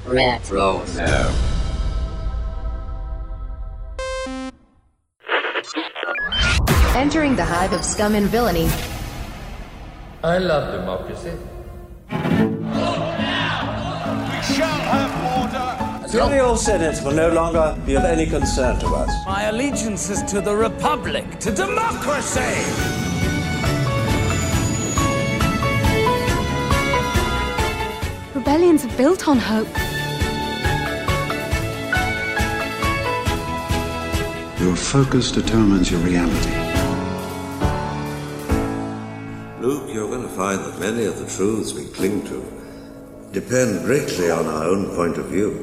Retro. No. Entering the hive of scum and villainy. I love democracy. We shall have order. The Imperial Senate will no longer be of any concern to us. My allegiance is to the Republic, to democracy. Rebellions are built on hope. Your focus determines your reality. Luke, you're going to find that many of the truths we cling to depend greatly on our own point of view.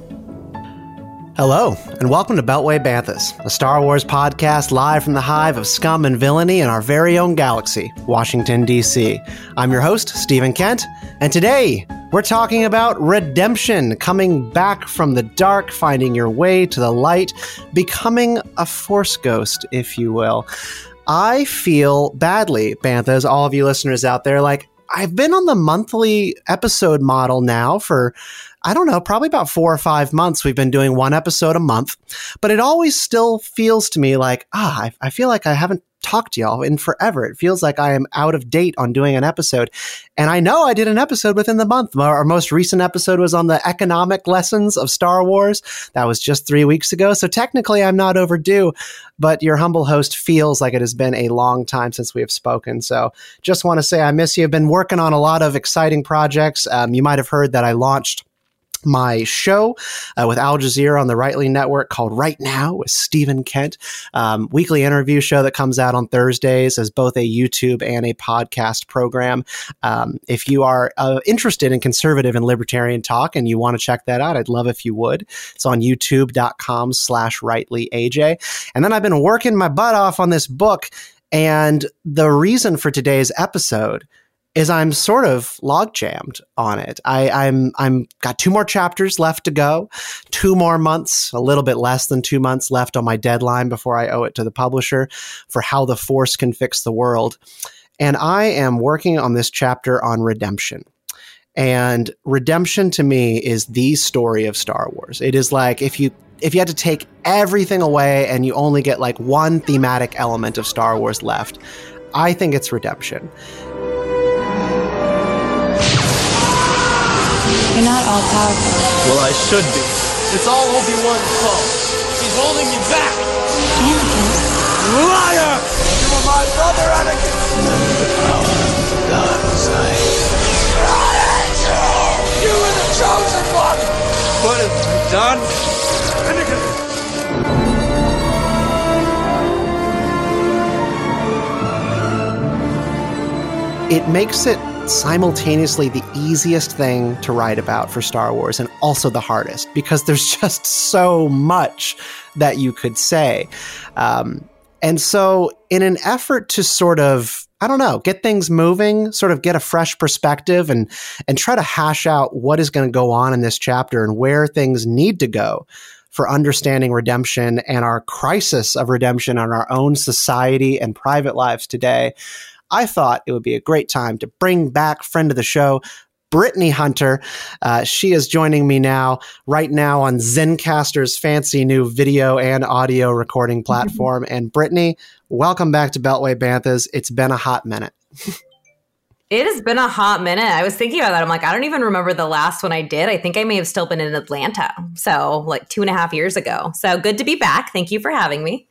Hello, and welcome to Beltway Banthas, a Star Wars podcast live from the hive of scum and villainy in our very own galaxy, Washington, D.C. I'm your host, Stephen Kent, and today we're talking about redemption, coming back from the dark, finding your way to the light, becoming a Force ghost, if you will. I feel badly, Banthas, all of you listeners out there, like I've been on the monthly episode model now for, I don't know, probably about 4 or 5 months. We've been doing one episode a month, but it always still feels to me like, I feel like I haven't talked to y'all in forever. It feels like I am out of date on doing an episode. And I know I did an episode within the month. Our most recent episode was on the economic lessons of Star Wars. That was just 3 weeks ago. So technically I'm not overdue, but your humble host feels like it has been a long time since we have spoken. So just want to say I miss you. I've been working on a lot of exciting projects. You might have heard that I launched my show with Al Jazeera on the Rightly Network called Right Now with Stephen Kent, weekly interview show that comes out on Thursdays as both a YouTube and a podcast program. If you are interested in conservative and libertarian talk and you want to check that out, I'd love if you would. It's on youtube.com/RightlyAJ. And then I've been working my butt off on this book. And the reason for today's episode is I'm sort of log jammed on it. I'm got 2 more chapters left to go, 2 more months, a little bit less than 2 months left on my deadline before I owe it to the publisher for How the Force Can Fix the World. And I am working on this chapter on redemption. And redemption to me is the story of Star Wars. It is like if you had to take everything away and you only get like one thematic element of Star Wars left, I think it's redemption. You're not all powerful. Well, I should be. It's all Obi-Wan's fault. He's holding you back. Anakin. Liar! You were my brother, Anakin! The power of the dark side. You were the chosen one! What have I done? Anakin! It makes it simultaneously the easiest thing to write about for Star Wars and also the hardest because there's just so much that you could say. And so in an effort to sort of, I don't know, get things moving, sort of get a fresh perspective and try to hash out what is going to go on in this chapter and where things need to go for understanding redemption and our crisis of redemption on our own society and private lives today, I thought it would be a great time to bring back friend of the show, Brittany Hunter. She is joining me right now on Zencastr's fancy new video and audio recording platform. And Brittany, welcome back to Beltway Banthas. It's been a hot minute. It has been a hot minute. I was thinking about that. I'm like, I don't even remember the last one I did. I think I may have still been in Atlanta. So like 2.5 years ago. So good to be back. Thank you for having me.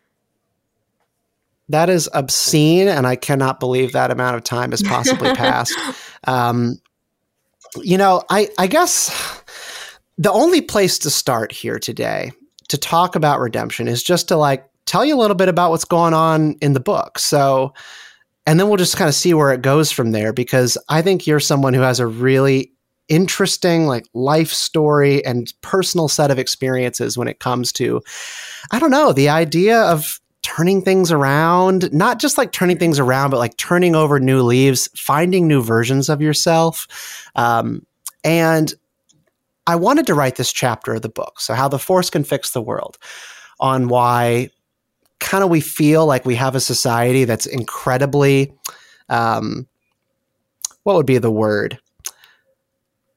That is obscene, and I cannot believe that amount of time has possibly passed. I guess the only place to start here today to talk about redemption is just to tell you a little bit about what's going on in the book. So, and then we'll just kind of see where it goes from there, because I think you're someone who has a really interesting life story and personal set of experiences when it comes to, I don't know, the idea of turning things around, not just turning things around, but turning over new leaves, finding new versions of yourself. And I wanted to write this chapter of the book, so How the Force Can Fix the World, on why kind of we feel like we have a society that's incredibly, what would be the word?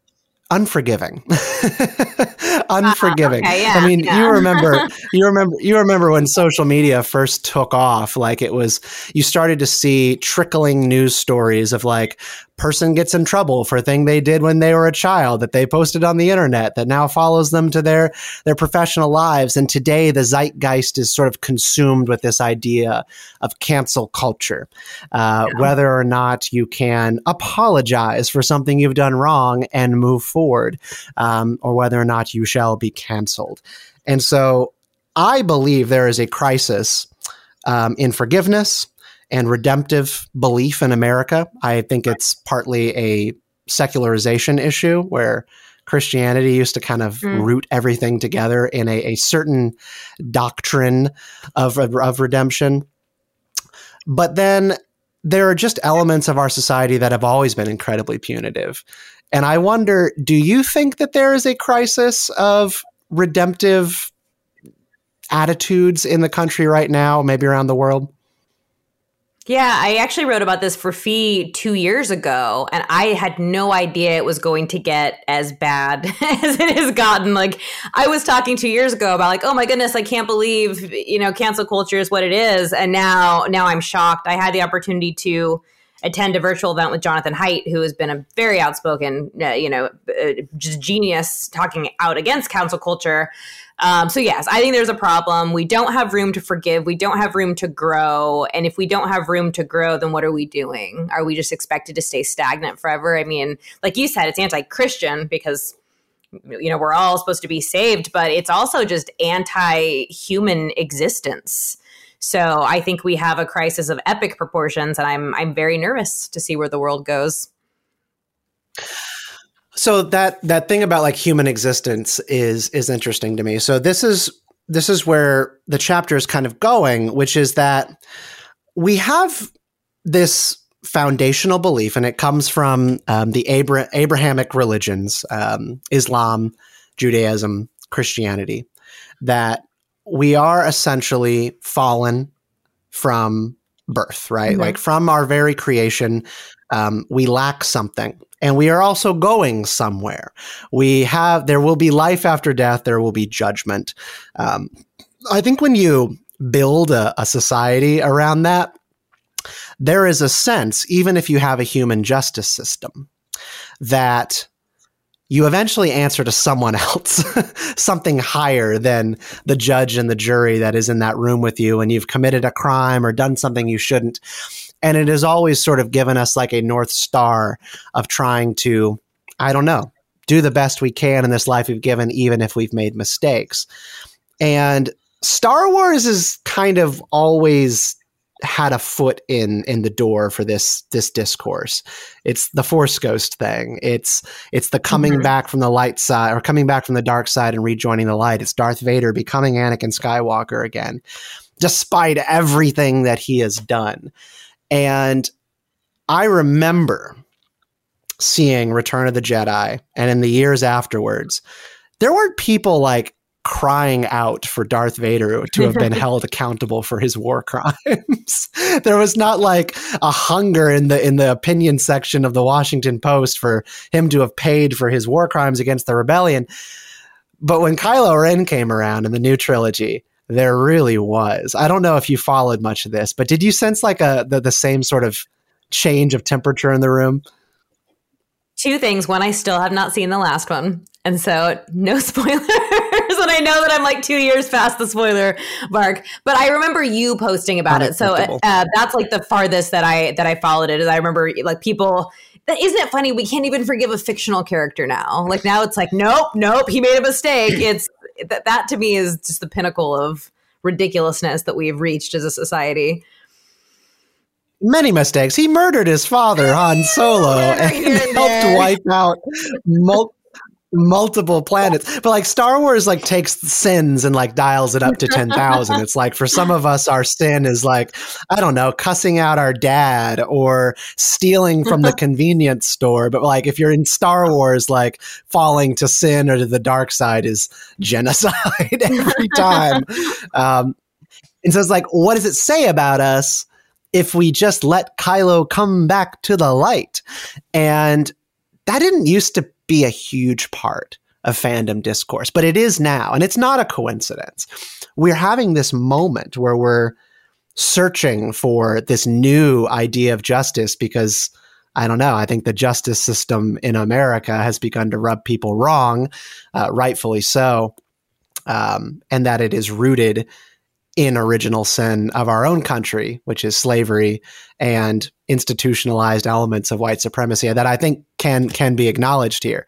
unforgiving. Unforgiving. Okay, yeah, I mean, yeah. you remember when social media first took off, like you started to see trickling news stories of like person gets in trouble for a thing they did when they were a child that they posted on the internet that now follows them to their professional lives. And today the zeitgeist is sort of consumed with this idea of cancel culture, whether or not you can apologize for something you've done wrong and move forward, or whether or not you shall be canceled. And so I believe there is a crisis in forgiveness and redemptive belief in America. I think it's partly a secularization issue where Christianity used to kind of root everything together in a certain doctrine of redemption. But then there are just elements of our society that have always been incredibly punitive. And I wonder, do you think that there is a crisis of redemptive attitudes in the country right now, maybe around the world? Yeah, I actually wrote about this for Fee 2 years ago, and I had no idea it was going to get as bad as it has gotten. Like, I was talking 2 years ago about like, oh my goodness, I can't believe, cancel culture is what it is. And now I'm shocked. I had the opportunity to attend a virtual event with Jonathan Haidt, who has been a very outspoken, just genius talking out against cancel culture. So yes, I think there's a problem. We don't have room to forgive. We don't have room to grow. And if we don't have room to grow, then what are we doing? Are we just expected to stay stagnant forever? I mean, like you said, it's anti-Christian because, we're all supposed to be saved, but it's also just anti-human existence. So I think we have a crisis of epic proportions, and I'm very nervous to see where the world goes. So that thing about like human existence is interesting to me. So this is where the chapter is kind of going, which is that we have this foundational belief, and it comes from the Abrahamic religions, Islam, Judaism, Christianity, that we are essentially fallen from birth, right? Mm-hmm. Like from our very creation, we lack something. And we are also going somewhere. There will be life after death. There will be judgment. I think when you build a society around that, there is a sense, even if you have a human justice system, that you eventually answer to someone else, something higher than the judge and the jury that is in that room with you, and you've committed a crime or done something you shouldn't. And it has always sort of given us like a North Star of trying to, I don't know, do the best we can in this life we've given, even if we've made mistakes. And Star Wars has kind of always had a foot in the door for this discourse. It's the Force Ghost thing. It's the coming back from the light side, or coming back from the dark side and rejoining the light. It's Darth Vader becoming Anakin Skywalker again, despite everything that he has done. And I remember seeing Return of the Jedi, and in the years afterwards, there weren't people like crying out for Darth Vader to have been held accountable for his war crimes. There was not like a hunger in the opinion section of the Washington Post for him to have paid for his war crimes against the rebellion. But when Kylo Ren came around in the new trilogy, there really was. I don't know if you followed much of this, but did you sense like the same sort of change of temperature in the room? Two things. One, I still have not seen the last one. And so no spoilers. And I know that I'm like 2 years past the spoiler mark, but I remember you posting about it. So that's like the farthest that I followed it. Is I remember like people, isn't it funny? We can't even forgive a fictional character now. Like now it's like, nope, he made a mistake. It's that to me is just the pinnacle of ridiculousness that we've reached as a society. Many mistakes. He murdered his father, Han Solo, and helped wipe out multiple planets. But like Star Wars like takes sins and like dials it up to 10,000. It's like for some of us, our sin is like, I don't know, cussing out our dad or stealing from the convenience store. But like if you're in Star Wars, like falling to sin or to the dark side is genocide every time. And so it's like, what does it say about us if we just let Kylo come back to the light? And that didn't used to be a huge part of fandom discourse, but it is now. And it's not a coincidence. We're having this moment where we're searching for this new idea of justice because, I don't know, I think the justice system in America has begun to rub people wrong, rightfully so, and that it is rooted in original sin of our own country, which is slavery and institutionalized elements of white supremacy that I think can be acknowledged here.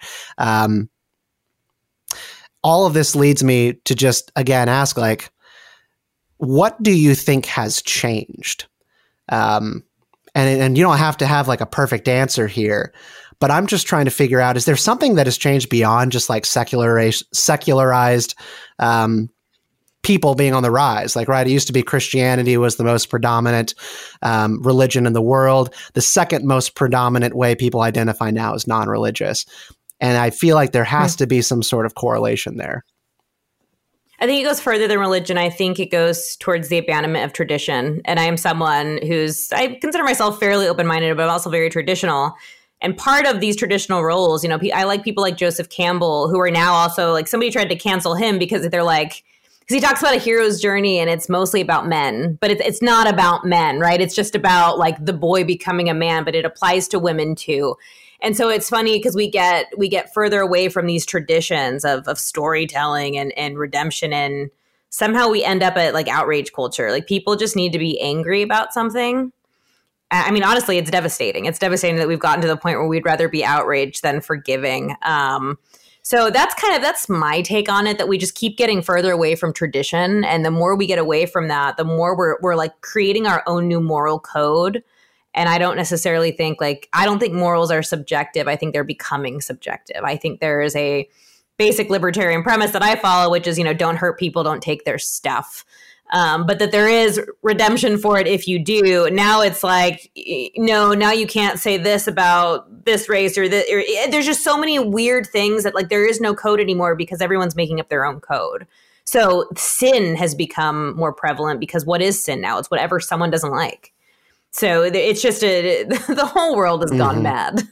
All of this leads me to just, again, ask, like, what do you think has changed? And you don't have to have like a perfect answer here, but I'm just trying to figure out, is there something that has changed beyond just like secularized people being on the rise? Like, right, it used to be Christianity was the most predominant religion in the world. The second most predominant way people identify now is non-religious. And I feel like there has to be some sort of correlation there. I think it goes further than religion. I think it goes towards the abandonment of tradition. And I am someone I consider myself fairly open-minded, but I'm also very traditional. And part of these traditional roles, I like people like Joseph Campbell, who are now also like, somebody tried to cancel him because they're like, because he talks about a hero's journey and it's mostly about men, but it's not about men, right? It's just about like the boy becoming a man, but it applies to women too. And so it's funny because we get further away from these traditions of storytelling and redemption, and somehow we end up at like outrage culture. Like, people just need to be angry about something. I mean, honestly, it's devastating. It's devastating that we've gotten to the point where we'd rather be outraged than forgiving. So that's my take on it, that we just keep getting further away from tradition. And the more we get away from that, the more we're like creating our own new moral code. And I don't necessarily think I don't think morals are subjective. I think they're becoming subjective. I think there is a basic libertarian premise that I follow, which is, don't hurt people, don't take their stuff. But that there is redemption for it if you do. Now it's like, no, now you can't say this about this race or this. There's just so many weird things that like there is no code anymore because everyone's making up their own code. So sin has become more prevalent because what is sin now? It's whatever someone doesn't like. So it's just the whole world has gone mad.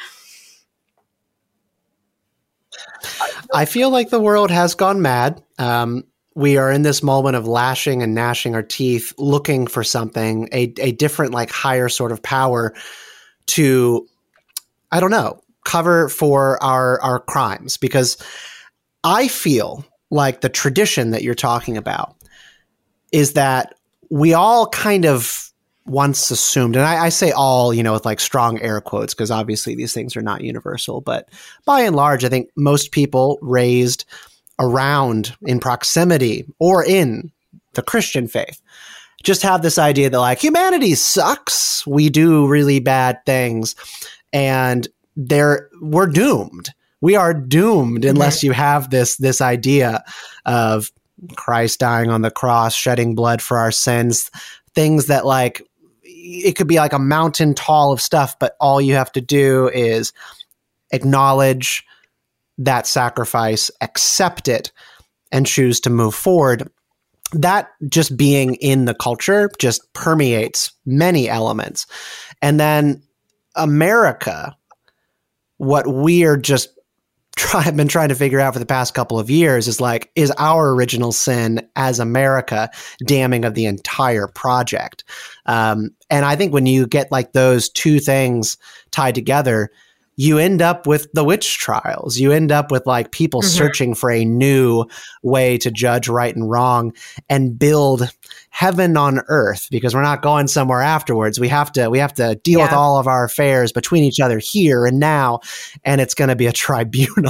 I feel like the world has gone mad. We are in this moment of lashing and gnashing our teeth, looking for something, a different, like higher sort of power to, I don't know, cover for our crimes. Because I feel like the tradition that you're talking about is that we all kind of once assumed, and I say all, with like strong air quotes, because obviously these things are not universal, but by and large, I think most people raised around, in proximity, or in the Christian faith, just have this idea that like humanity sucks, we do really bad things, and we're doomed. We are doomed unless you have this idea of Christ dying on the cross, shedding blood for our sins, things that like, it could be like a mountain tall of stuff, but all you have to do is acknowledge that sacrifice, accept it, and choose to move forward. That just being in the culture just permeates many elements. And then America, what we are just been trying to figure out for the past couple of years is like, is our original sin as America damning of the entire project? And I think when you get like those two things tied together, you end up with the witch trials. You end up with like people searching for a new way to judge right and wrong and build heaven on earth, because we're not going somewhere afterwards. We have to deal with all of our affairs between each other here and now, and it's going to be a tribunal,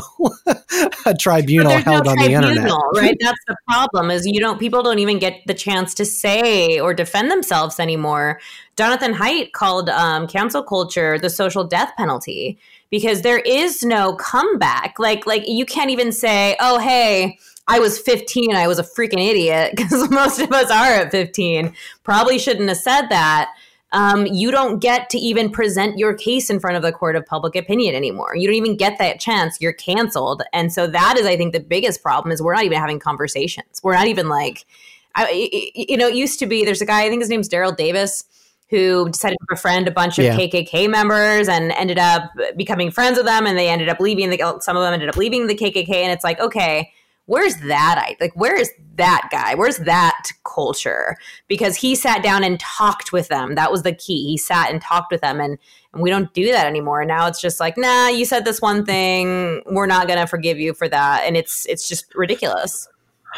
held on the internet. Right? That's the problem. Is people don't even get the chance to say or defend themselves anymore. Jonathan Haidt called cancel culture the social death penalty, because there is no comeback. Like you can't even say, oh, hey, I was 15. I was a freaking idiot, because most of us are at 15. Probably shouldn't have said that. You don't get to even present your case in front of the court of public opinion anymore. You don't even get that chance. You're canceled. And so that is, I think, the biggest problem is we're not even having conversations. We're not even like, it used to be, there's a guy, I think his name's Daryl Davis, who decided to befriend a bunch of KKK members and ended up becoming friends with them, and they ended up leaving. Some of them ended up leaving the KKK, and it's like, okay, where's that? Like, where is that guy? Where's that culture? Because he sat down and talked with them. That was the key. He sat and talked with them, and we don't do that anymore. Now it's just like, nah, you said this one thing. We're not going to forgive you for that, and it's just ridiculous.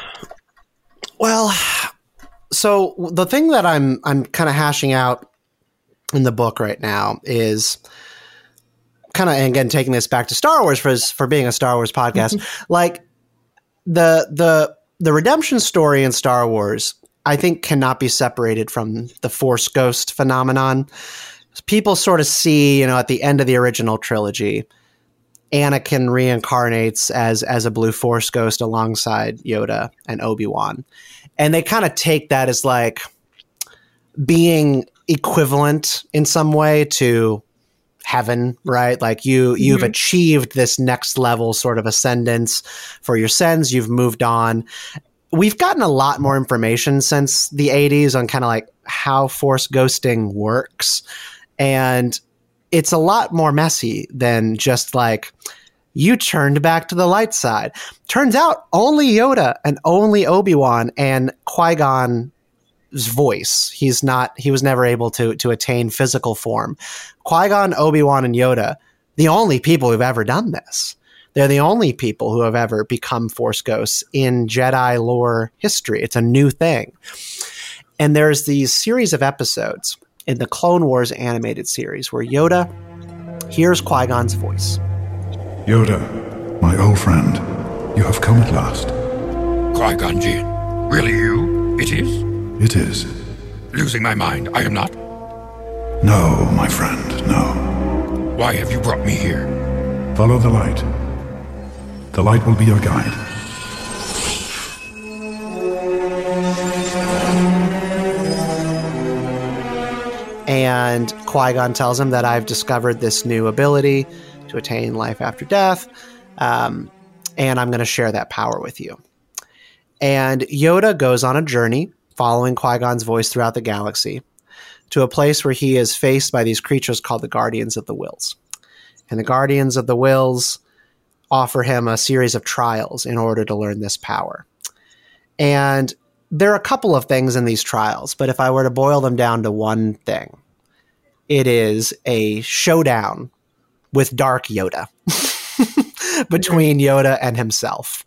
Well, so the thing that I'm kind of hashing out in the book right now is kind of, and again, taking this back to Star Wars for being a Star Wars podcast, like the redemption story in Star Wars, I think cannot be separated from the Force Ghost phenomenon. People sort of see, at the end of the original trilogy, Anakin reincarnates as a blue Force ghost alongside Yoda and Obi-Wan. And they kind of take that as like being equivalent in some way to heaven, right? Like you've achieved this next level sort of ascendance for your sins. You've moved on. We've gotten a lot more information since the 80s on kind of like how Force ghosting works. And it's a lot more messy than just like, you turned back to the light side. Turns out only Yoda and only Obi-Wan and Qui-Gon's voice. He was never able to attain physical form. Qui-Gon, Obi-Wan, and Yoda, the only people who've ever done this. They're the only people who have ever become Force ghosts in Jedi lore history. It's a new thing. And there's these series of episodes in the Clone Wars animated series where Yoda hears Qui-Gon's voice. Yoda, my old friend, you have come at last. Qui-Gon Jinn, really you? It is? It is. Losing my mind, I am not? No, my friend, no. Why have you brought me here? Follow the light. The light will be your guide. And Qui-Gon tells him that I've discovered this new ability to attain life after death, and I'm going to share that power with you. And Yoda goes on a journey following Qui-Gon's voice throughout the galaxy to a place where he is faced by these creatures called the Guardians of the Whills. And the Guardians of the Whills offer him a series of trials in order to learn this power. And there are a couple of things in these trials, but if I were to boil them down to one thing, it is a showdown with Dark Yoda between Yoda and himself.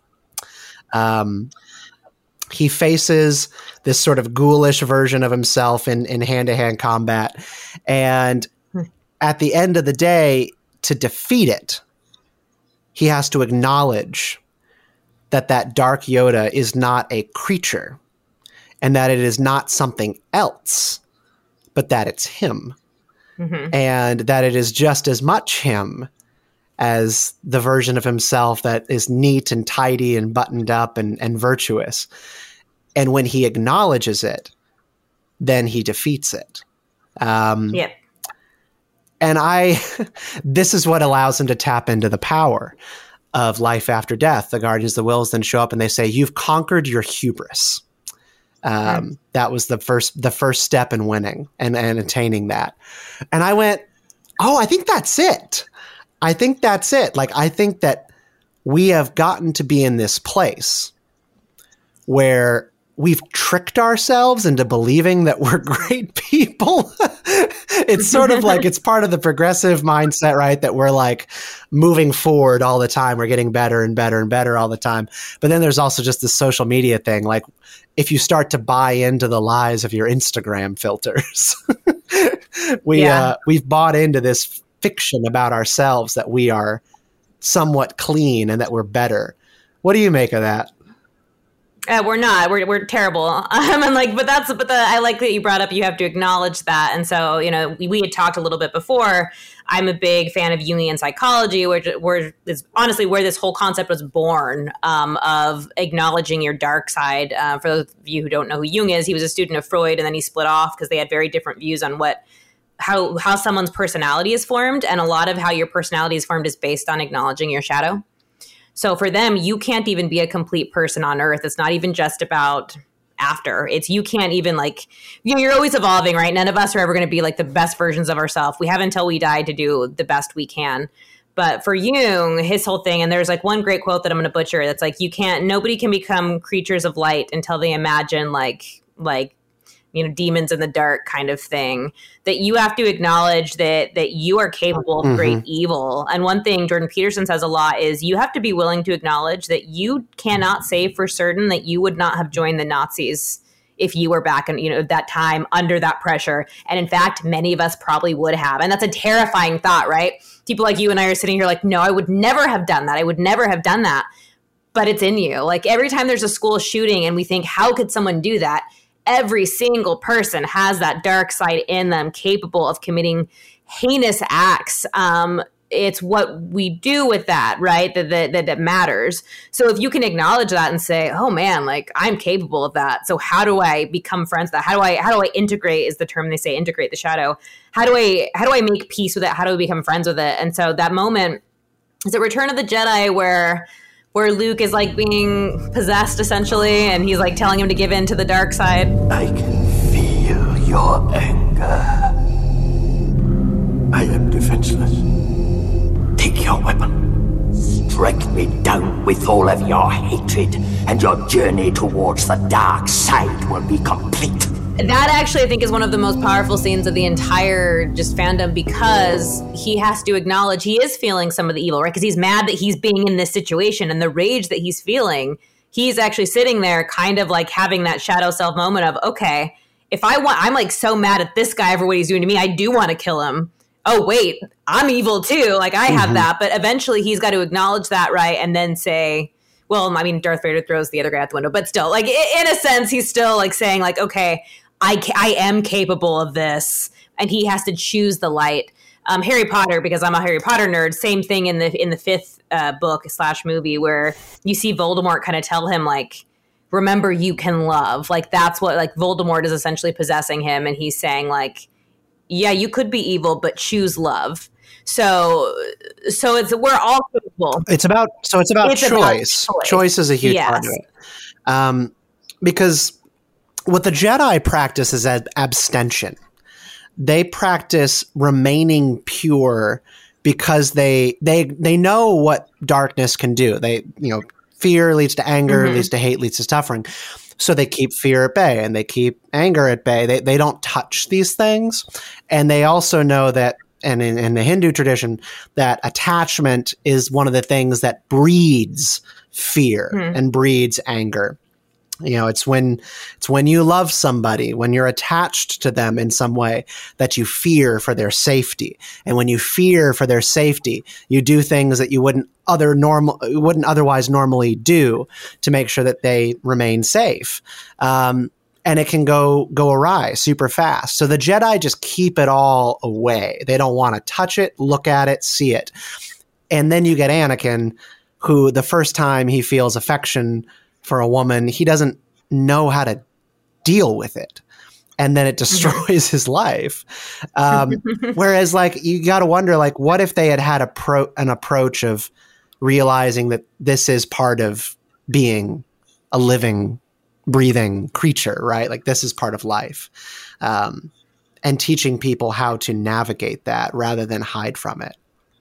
He faces this sort of ghoulish version of himself in hand-to-hand combat. And at the end of the day, to defeat it, he has to acknowledge that Dark Yoda is not a creature and that it is not something else, but that it's him. Mm-hmm. And that it is just as much him as the version of himself that is neat and tidy and buttoned up and virtuous. And when he acknowledges it, then he defeats it. And this is what allows him to tap into the power of life after death. The Guardians of the Whills then show up and they say, you've conquered your hubris. That was the first step in winning and attaining that. And I went, oh, I think that's it. I think that's it. Like, I think that we have gotten to be in this place where we've tricked ourselves into believing that we're great people. It's sort of like it's part of the progressive mindset, right? That we're like moving forward all the time. We're getting better and better and better all the time. But then there's also just this social media thing. Like if you start to buy into the lies of your Instagram filters, we've bought into this fiction about ourselves that we are somewhat clean and that we're better. What do you make of that? We're not. We're terrible. And like, I like that you brought up. You have to acknowledge that. And so, we had talked a little bit before. I'm a big fan of Jungian psychology, where is honestly where this whole concept was born, of acknowledging your dark side. For those of you who don't know who Jung is, he was a student of Freud, and then he split off because they had very different views on how someone's personality is formed, and a lot of how your personality is formed is based on acknowledging your shadow. So for them, you can't even be a complete person on Earth. It's not even just about after. It's, you can't even like, you know, you're always evolving, right? None of us are ever going to be like the best versions of ourselves. We have until we die to do the best we can. But for Jung, his whole thing, and there's like one great quote that I'm going to butcher. That's like, nobody can become creatures of light until they imagine like, you know, demons in the dark kind of thing, that you have to acknowledge that you are capable of great evil. And one thing Jordan Peterson says a lot is you have to be willing to acknowledge that you cannot say for certain that you would not have joined the Nazis if you were back in, you know, that time under that pressure. And in fact, many of us probably would have. And that's a terrifying thought, right? People like you and I are sitting here like, no, I would never have done that. I would never have done that. But it's in you. Like every time there's a school shooting and we think, how could someone do that? Every single person has that dark side in them, capable of committing heinous acts. It's what we do with that, right? That matters. So if you can acknowledge that and say, oh man, like I'm capable of that. So how do I become friends with that? How do I integrate is the term they say, integrate the shadow. How do I make peace with it? How do we become friends with it? And so that moment is at Return of the Jedi where Luke is like being possessed essentially, and he's like telling him to give in to the dark side. I can feel your anger. I am defenseless. Take your weapon. Strike me down with all of your hatred, and your journey towards the dark side will be complete. That actually, I think, is one of the most powerful scenes of the entire just fandom, because he has to acknowledge he is feeling some of the evil, right? Because he's mad that he's being in this situation, and the rage that he's feeling, he's actually sitting there kind of like having that shadow self moment of, okay, if I'm like so mad at this guy for what he's doing to me, I do want to kill him. Oh, wait, I'm evil too. Like I have that. But eventually he's got to acknowledge that, right? And then say, well, I mean, Darth Vader throws the other guy out the window, but still, like in a sense, he's still like saying like, okay, I am capable of this, and he has to choose the light. Harry Potter, because I'm a Harry Potter nerd, same thing in the fifth book / movie, where you see Voldemort kind of tell him like, remember you can love. Like that's what like Voldemort is essentially possessing him, and he's saying like, yeah, you could be evil, but choose love. So we're all capable. It's about choice. Choice is a huge part of it. Because what the Jedi practice is abstention. They practice remaining pure because they know what darkness can do. They, you know, fear leads to anger, leads to hate, leads to suffering. So they keep fear at bay and they keep anger at bay. They don't touch these things. And they also know that, and in the Hindu tradition, that attachment is one of the things that breeds fear and breeds anger. You know, it's when you love somebody, when you're attached to them in some way, that you fear for their safety. And when you fear for their safety, you do things that you wouldn't otherwise normally do to make sure that they remain safe. And it can go awry super fast. So the Jedi just keep it all away. They don't want to touch it, look at it, see it. And then you get Anakin, who the first time he feels affection for a woman, he doesn't know how to deal with it. And then it destroys his life. Whereas like, you got to wonder, like, what if they had an approach of realizing that this is part of being a living, breathing creature, right? Like this is part of life. And teaching people how to navigate that rather than hide from it.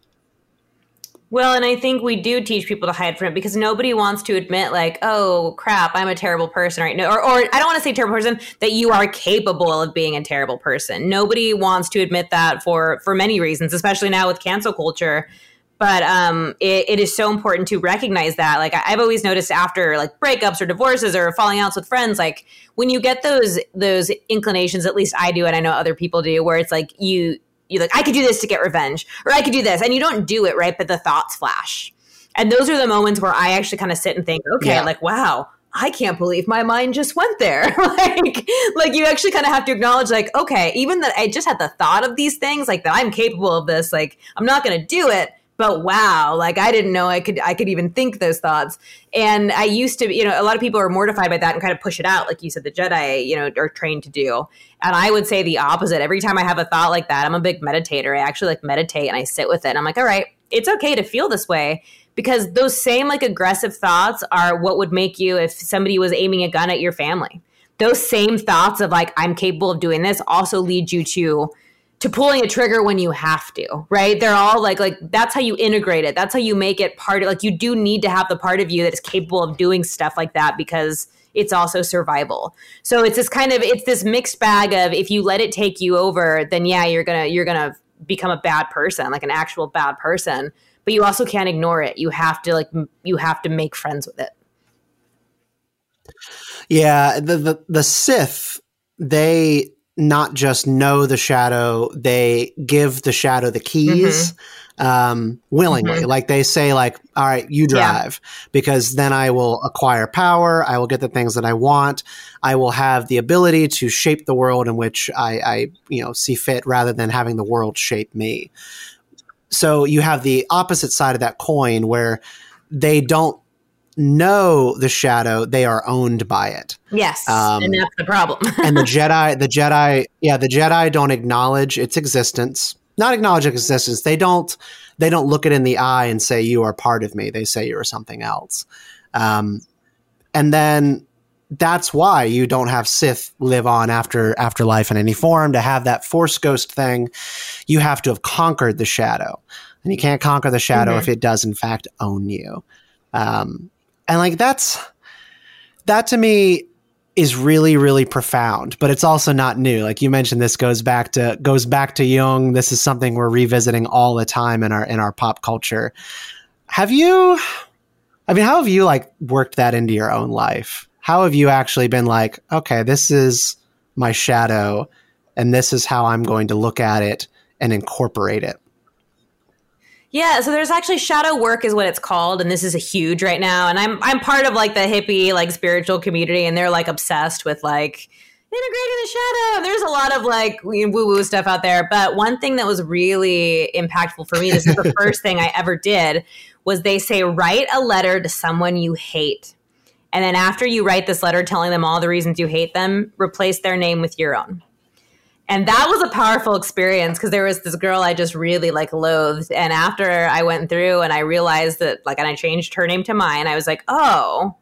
Well, and I think we do teach people to hide from it because nobody wants to admit like, oh crap, I'm a terrible person, right? No, or I don't want to say terrible person, that you are capable of being a terrible person. Nobody wants to admit that for many reasons, especially now with cancel culture. But it is so important to recognize that. Like I've always noticed after like breakups or divorces or falling outs with friends, like when you get those inclinations, at least I do, and I know other people do, where it's like you're like, I could do this to get revenge, or I could do this. And you don't do it, right? But the thoughts flash. And those are the moments where I actually kind of sit and think, okay, like, wow, I can't believe my mind just went there. like you actually kind of have to acknowledge like, okay, even that I just had the thought of these things, like that I'm capable of this, like I'm not going to do it. But wow, like I didn't know I could even think those thoughts. And I used to, you know, a lot of people are mortified by that and kind of push it out. Like you said, the Jedi, you know, are trained to do. And I would say the opposite. Every time I have a thought like that, I'm a big meditator. I actually like meditate and I sit with it. And I'm like, all right, it's okay to feel this way, because those same like aggressive thoughts are what would make you if somebody was aiming a gun at your family. those same thoughts of like, I'm capable of doing this also lead you to pulling a trigger when you have to, right? They're all like that's how you integrate it. That's how you make it part of, like, you do need to have the part of you that is capable of doing stuff like that, because it's also survival. So it's this mixed bag of, if you let it take you over, then yeah, you're gonna become a bad person, like an actual bad person, but you also can't ignore it. You have to make friends with it. Yeah. The Sith, they not just know the shadow, they give the shadow the keys willingly. Mm-hmm. Like they say, like, all right, you drive, because then I will acquire power. I will get the things that I want. I will have the ability to shape the world in which I see fit, rather than having the world shape me. So you have the opposite side of that coin, where they don't know the shadow, they are owned by it. Yes, and that's the problem. And the Jedi don't acknowledge its existence. Not acknowledge its existence. They don't look it in the eye and say, you are part of me. They say you are something else. And then that's why you don't have Sith live on after life in any form. To have that Force ghost thing, you have to have conquered the shadow. And you can't conquer the shadow if it does in fact own you. And like that to me is really, really profound, but it's also not new. Like you mentioned, this goes back to Jung. This is something we're revisiting all the time in our pop culture. How have you like worked that into your own life? How have you actually been like, okay, this is my shadow and this is how I'm going to look at it and incorporate it? Yeah, so there's actually shadow work is what it's called, and this is a huge right now. And I'm part of like the hippie like spiritual community, and they're like obsessed with like integrating the shadow. And there's a lot of like woo-woo stuff out there. But one thing that was really impactful for me, this is the first thing I ever did, was they say, write a letter to someone you hate. And then after you write this letter telling them all the reasons you hate them, replace their name with your own. And that was a powerful experience, because there was this girl I just really like loathed. And after I went through and I realized that, like, and I changed her name to mine, I was like, oh,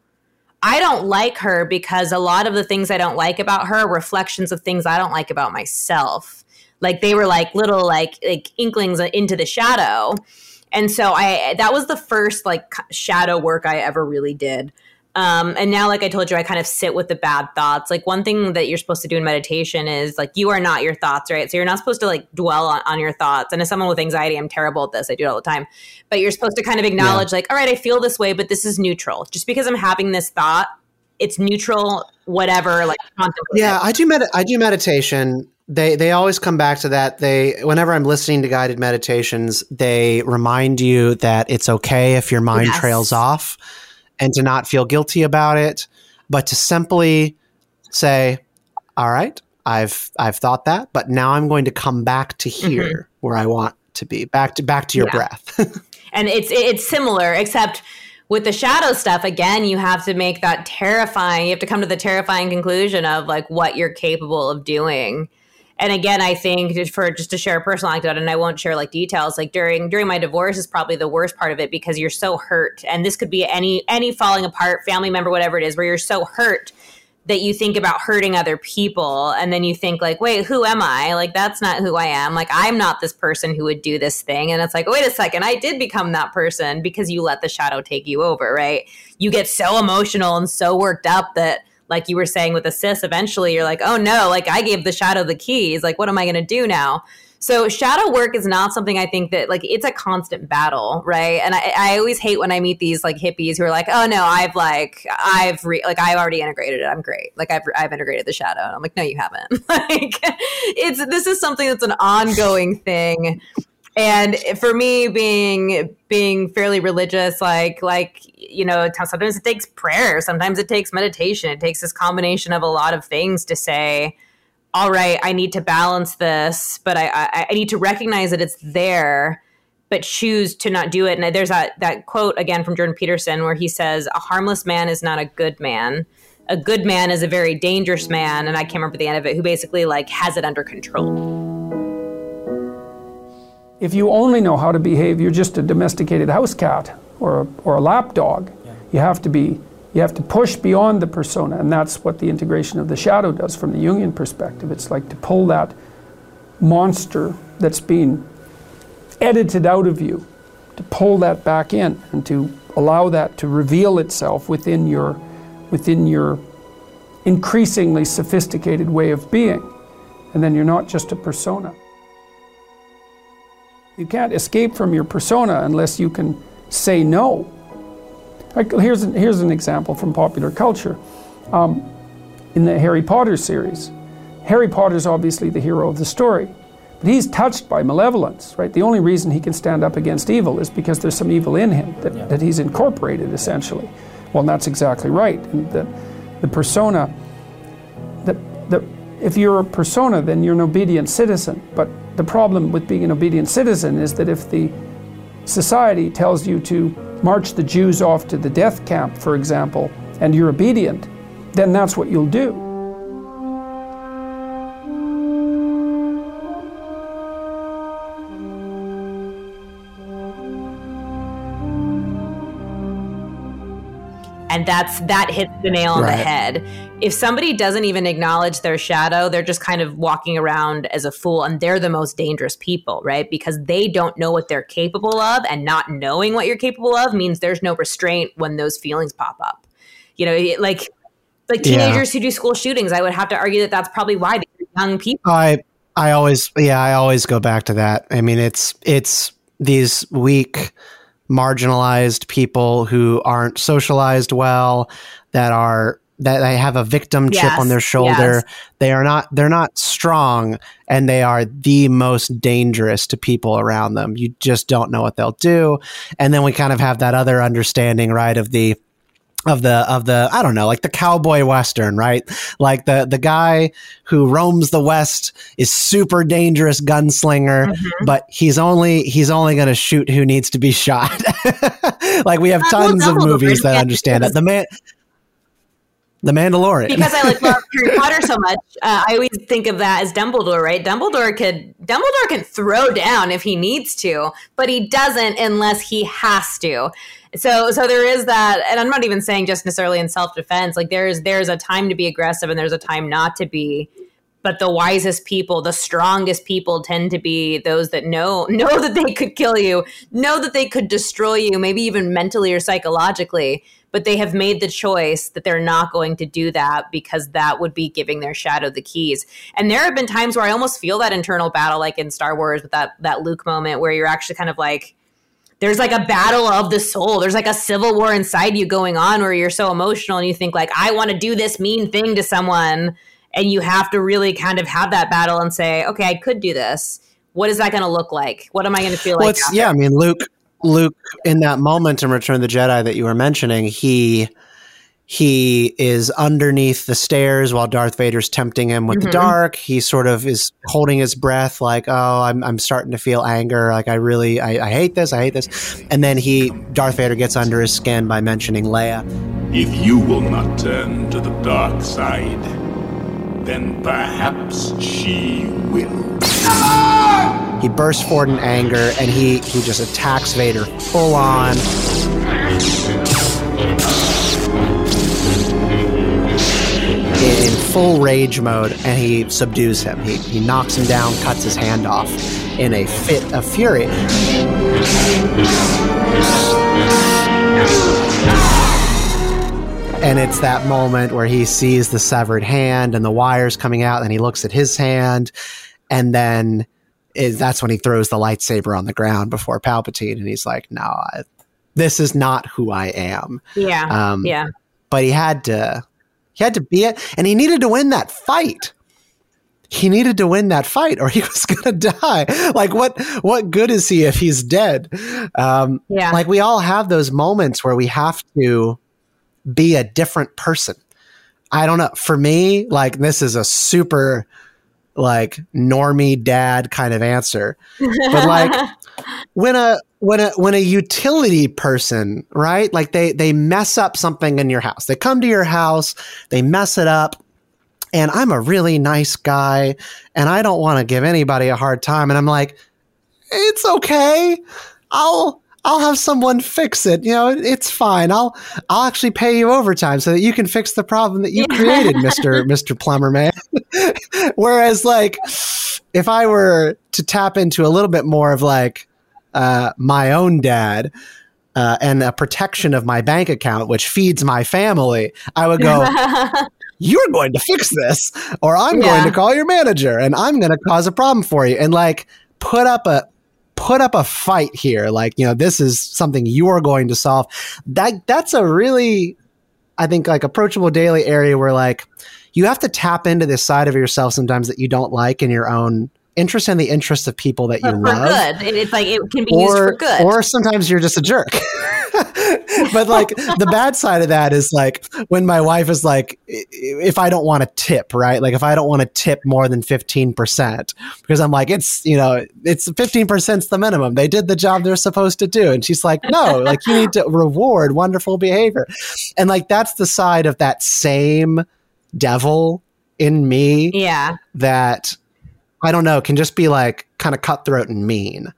I don't like her because a lot of the things I don't like about her are reflections of things I don't like about myself. Like they were like little like inklings into the shadow. And so that was the first like shadow work I ever really did. And now, like I told you, I kind of sit with the bad thoughts. Like one thing that you're supposed to do in meditation is like, you are not your thoughts, right? So you're not supposed to like dwell on your thoughts. And as someone with anxiety, I'm terrible at this. I do it all the time. But you're supposed to kind of acknowledge like, all right, I feel this way, but this is neutral. Just because I'm having this thought, it's neutral, whatever. Like, yeah, I do meditation. They always come back to that. Whenever I'm listening to guided meditations, they remind you that it's okay if your mind trails off, and to not feel guilty about it, but to simply say, all right, I've thought that, but now I'm going to come back to here where I want to be, back to your breath. And it's similar, except with the shadow stuff, again, you have to make that terrifying. You have to come to the terrifying conclusion of like what you're capable of doing. And again, I think just to share a personal anecdote, and I won't share like details, like during my divorce is probably the worst part of it, because you're so hurt. And this could be any falling apart, family member, whatever it is, where you're so hurt that you think about hurting other people. And then you think like, wait, who am I? Like, that's not who I am. Like, I'm not this person who would do this thing. And it's like, wait a second, I did become that person because you let the shadow take you over, right? You get so emotional and so worked up that, like you were saying with the sis, eventually you're like, oh no, like I gave the shadow the keys. Like, what am I going to do now? So shadow work is not something I think that like, it's a constant battle, right? And I always hate when I meet these like hippies who are like, oh no, I've already integrated it. I'm great. Like I've integrated the shadow. And I'm like, no, you haven't. Like this is something that's an ongoing thing. And for me, being fairly religious, like you know, sometimes it takes prayer, sometimes it takes meditation. It takes this combination of a lot of things to say, all right, I need to balance this, but I need to recognize that it's there, but choose to not do it. And there's that quote again from Jordan Peterson where he says, a harmless man is not a good man. A good man is a very dangerous man. And I can't remember the end of it, who basically like has it under control. If you only know how to behave, you're just a domesticated house cat or a lap dog. Yeah. You have to be You have to push beyond the persona, and that's what the integration of the shadow does from the Jungian perspective. It's like to pull that monster that's been edited out of you, to pull that back in and to allow that to reveal itself within your increasingly sophisticated way of being. And then you're not just a persona. You can't escape from your persona unless you can say no. Like, here's an example from popular culture. In the Harry Potter series, Harry Potter's obviously the hero of the story, but he's touched by malevolence, right? The only reason he can stand up against evil is because there's some evil in him that he's incorporated, essentially. Well, that's exactly right. And the persona, if you're a persona, then you're an obedient citizen. But the problem with being an obedient citizen is that if the society tells you to march the Jews off to the death camp, for example, and you're obedient, then that's what you'll do. And that hits the nail on the head. If somebody doesn't even acknowledge their shadow, they're just kind of walking around as a fool, and they're the most dangerous people, right? Because they don't know what they're capable of, and not knowing what you're capable of means there's no restraint when those feelings pop up. You know, like teenagers who do school shootings, I would have to argue that that's probably why they're young people. I always go back to that. I mean, it's these weak, marginalized people who aren't socialized well, that they have a victim chip on their shoulder. Yes. They're not strong, and they are the most dangerous to people around them. You just don't know what they'll do. And then we kind of have that other understanding, right, of the I don't know, like the cowboy western, right? Like the guy who roams the West is super dangerous gunslinger, but he's only going to shoot who needs to be shot. Like, we have tons of movies that understand that. The Mandalorian. Because I love Harry Potter so much, I always think of that as Dumbledore, right? Dumbledore can throw down if he needs to, but he doesn't unless he has to. So there is that, and I'm not even saying just necessarily in self-defense. Like, there's a time to be aggressive and there's a time not to be. But the wisest people, the strongest people, tend to be those that know that they could kill you, know that they could destroy you, maybe even mentally or psychologically. But they have made the choice that they're not going to do that because that would be giving their shadow the keys. And there have been times where I almost feel that internal battle, like in Star Wars with that Luke moment, where you're actually kind of like, there's like a battle of the soul. There's like a civil war inside you going on where you're so emotional and you think like, I want to do this mean thing to someone. And you have to really kind of have that battle and say, okay, I could do this. What is that going to look like? What am I going to feel like? Yeah, I mean, Luke, in that moment in Return of the Jedi that you were mentioning, he is underneath the stairs while Darth Vader's tempting him with the dark. He sort of is holding his breath like, oh, I'm starting to feel anger. Like, I hate this. And then Darth Vader gets under his skin by mentioning Leia. If you will not turn to the dark side, then perhaps she will. He bursts forward in anger, and he just attacks Vader full on. In full rage mode, and he subdues him. He knocks him down, cuts his hand off in a fit of fury. And it's that moment where he sees the severed hand and the wires coming out, and he looks at his hand, and then that's when he throws the lightsaber on the ground before Palpatine, and he's like, no, this is not who I am. Yeah. But he had to be it, and he needed to win that fight. Or he was gonna die. Like, what good is he if he's dead? Like, we all have those moments where we have to be a different person. I don't know. For me, like, this is a super like normie dad kind of answer, but like when a utility person, right? Like they mess up something in your house. They come to your house, they mess it up, and I'm a really nice guy and I don't want to give anybody a hard time. And I'm like, it's okay. I'll have someone fix it. You know, it's fine. I'll actually pay you overtime so that you can fix the problem that you created, Mr. Plumber Man. Whereas, like, if I were to tap into a little bit more of like my own dad and a protection of my bank account, which feeds my family, I would go, you're going to fix this, or I'm going to call your manager and I'm going to cause a problem for you. And like, put up a fight here. Like, you know, this is something you are going to solve. That's a really, I think, like, approachable daily area where, like, you have to tap into this side of yourself sometimes that you don't like in your own interest and the interest of people that you love. For good. It's like, it can be used for good. Or sometimes you're just a jerk. But like, the bad side of that is like when my wife is like, if I don't want to tip, right? Like if I don't want to tip more than 15%, because I'm like, it's 15% is the minimum. They did the job they're supposed to do. And she's like, no, like you need to reward wonderful behavior. And like, that's the side of that same devil in me. Yeah. That, I don't know, can just be like kind of cutthroat and mean.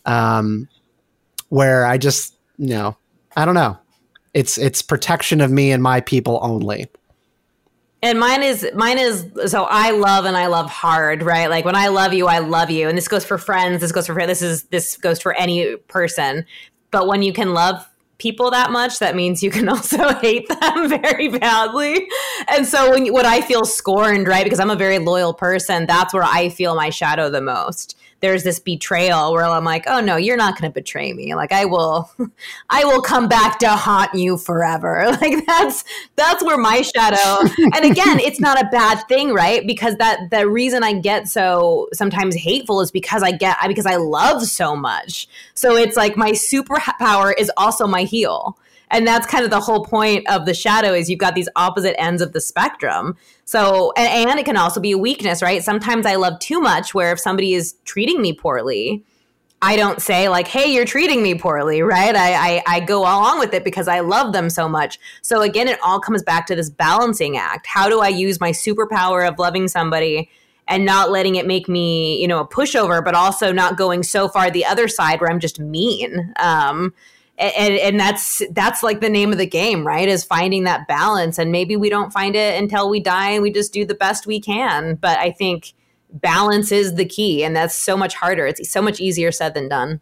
Where I just, I don't know. It's protection of me and my people only. And mine is so I love and I love hard, right? Like when I love you. And this goes for friends, this goes for any person. But when you can love people that much, that means you can also hate them very badly. And so when I feel scorned, right, because I'm a very loyal person, that's where I feel my shadow the most. There's this betrayal where I'm like, oh no, you're not going to betray me. Like I will come back to haunt you forever. Like that's where my shadow. And again, it's not a bad thing, right? Because the reason I get so sometimes hateful is because I love so much. So it's like my superpower is also my heel. And that's kind of the whole point of the shadow is you've got these opposite ends of the spectrum. So, and it can also be a weakness, right? Sometimes I love too much where if somebody is treating me poorly, I don't say like, hey, you're treating me poorly, right? I go along with it because I love them so much. So again, it all comes back to this balancing act. How do I use my superpower of loving somebody and not letting it make me, a pushover, but also not going so far the other side where I'm just mean. And that's like the name of the game, right? Is finding that balance. And maybe we don't find it until we die and we just do the best we can. But I think balance is the key. And that's so much harder. It's so much easier said than done.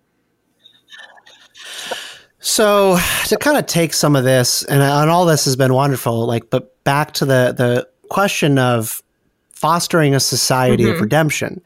So to kind of take some of this, and all this has been wonderful, but back to the question of fostering a society of redemption.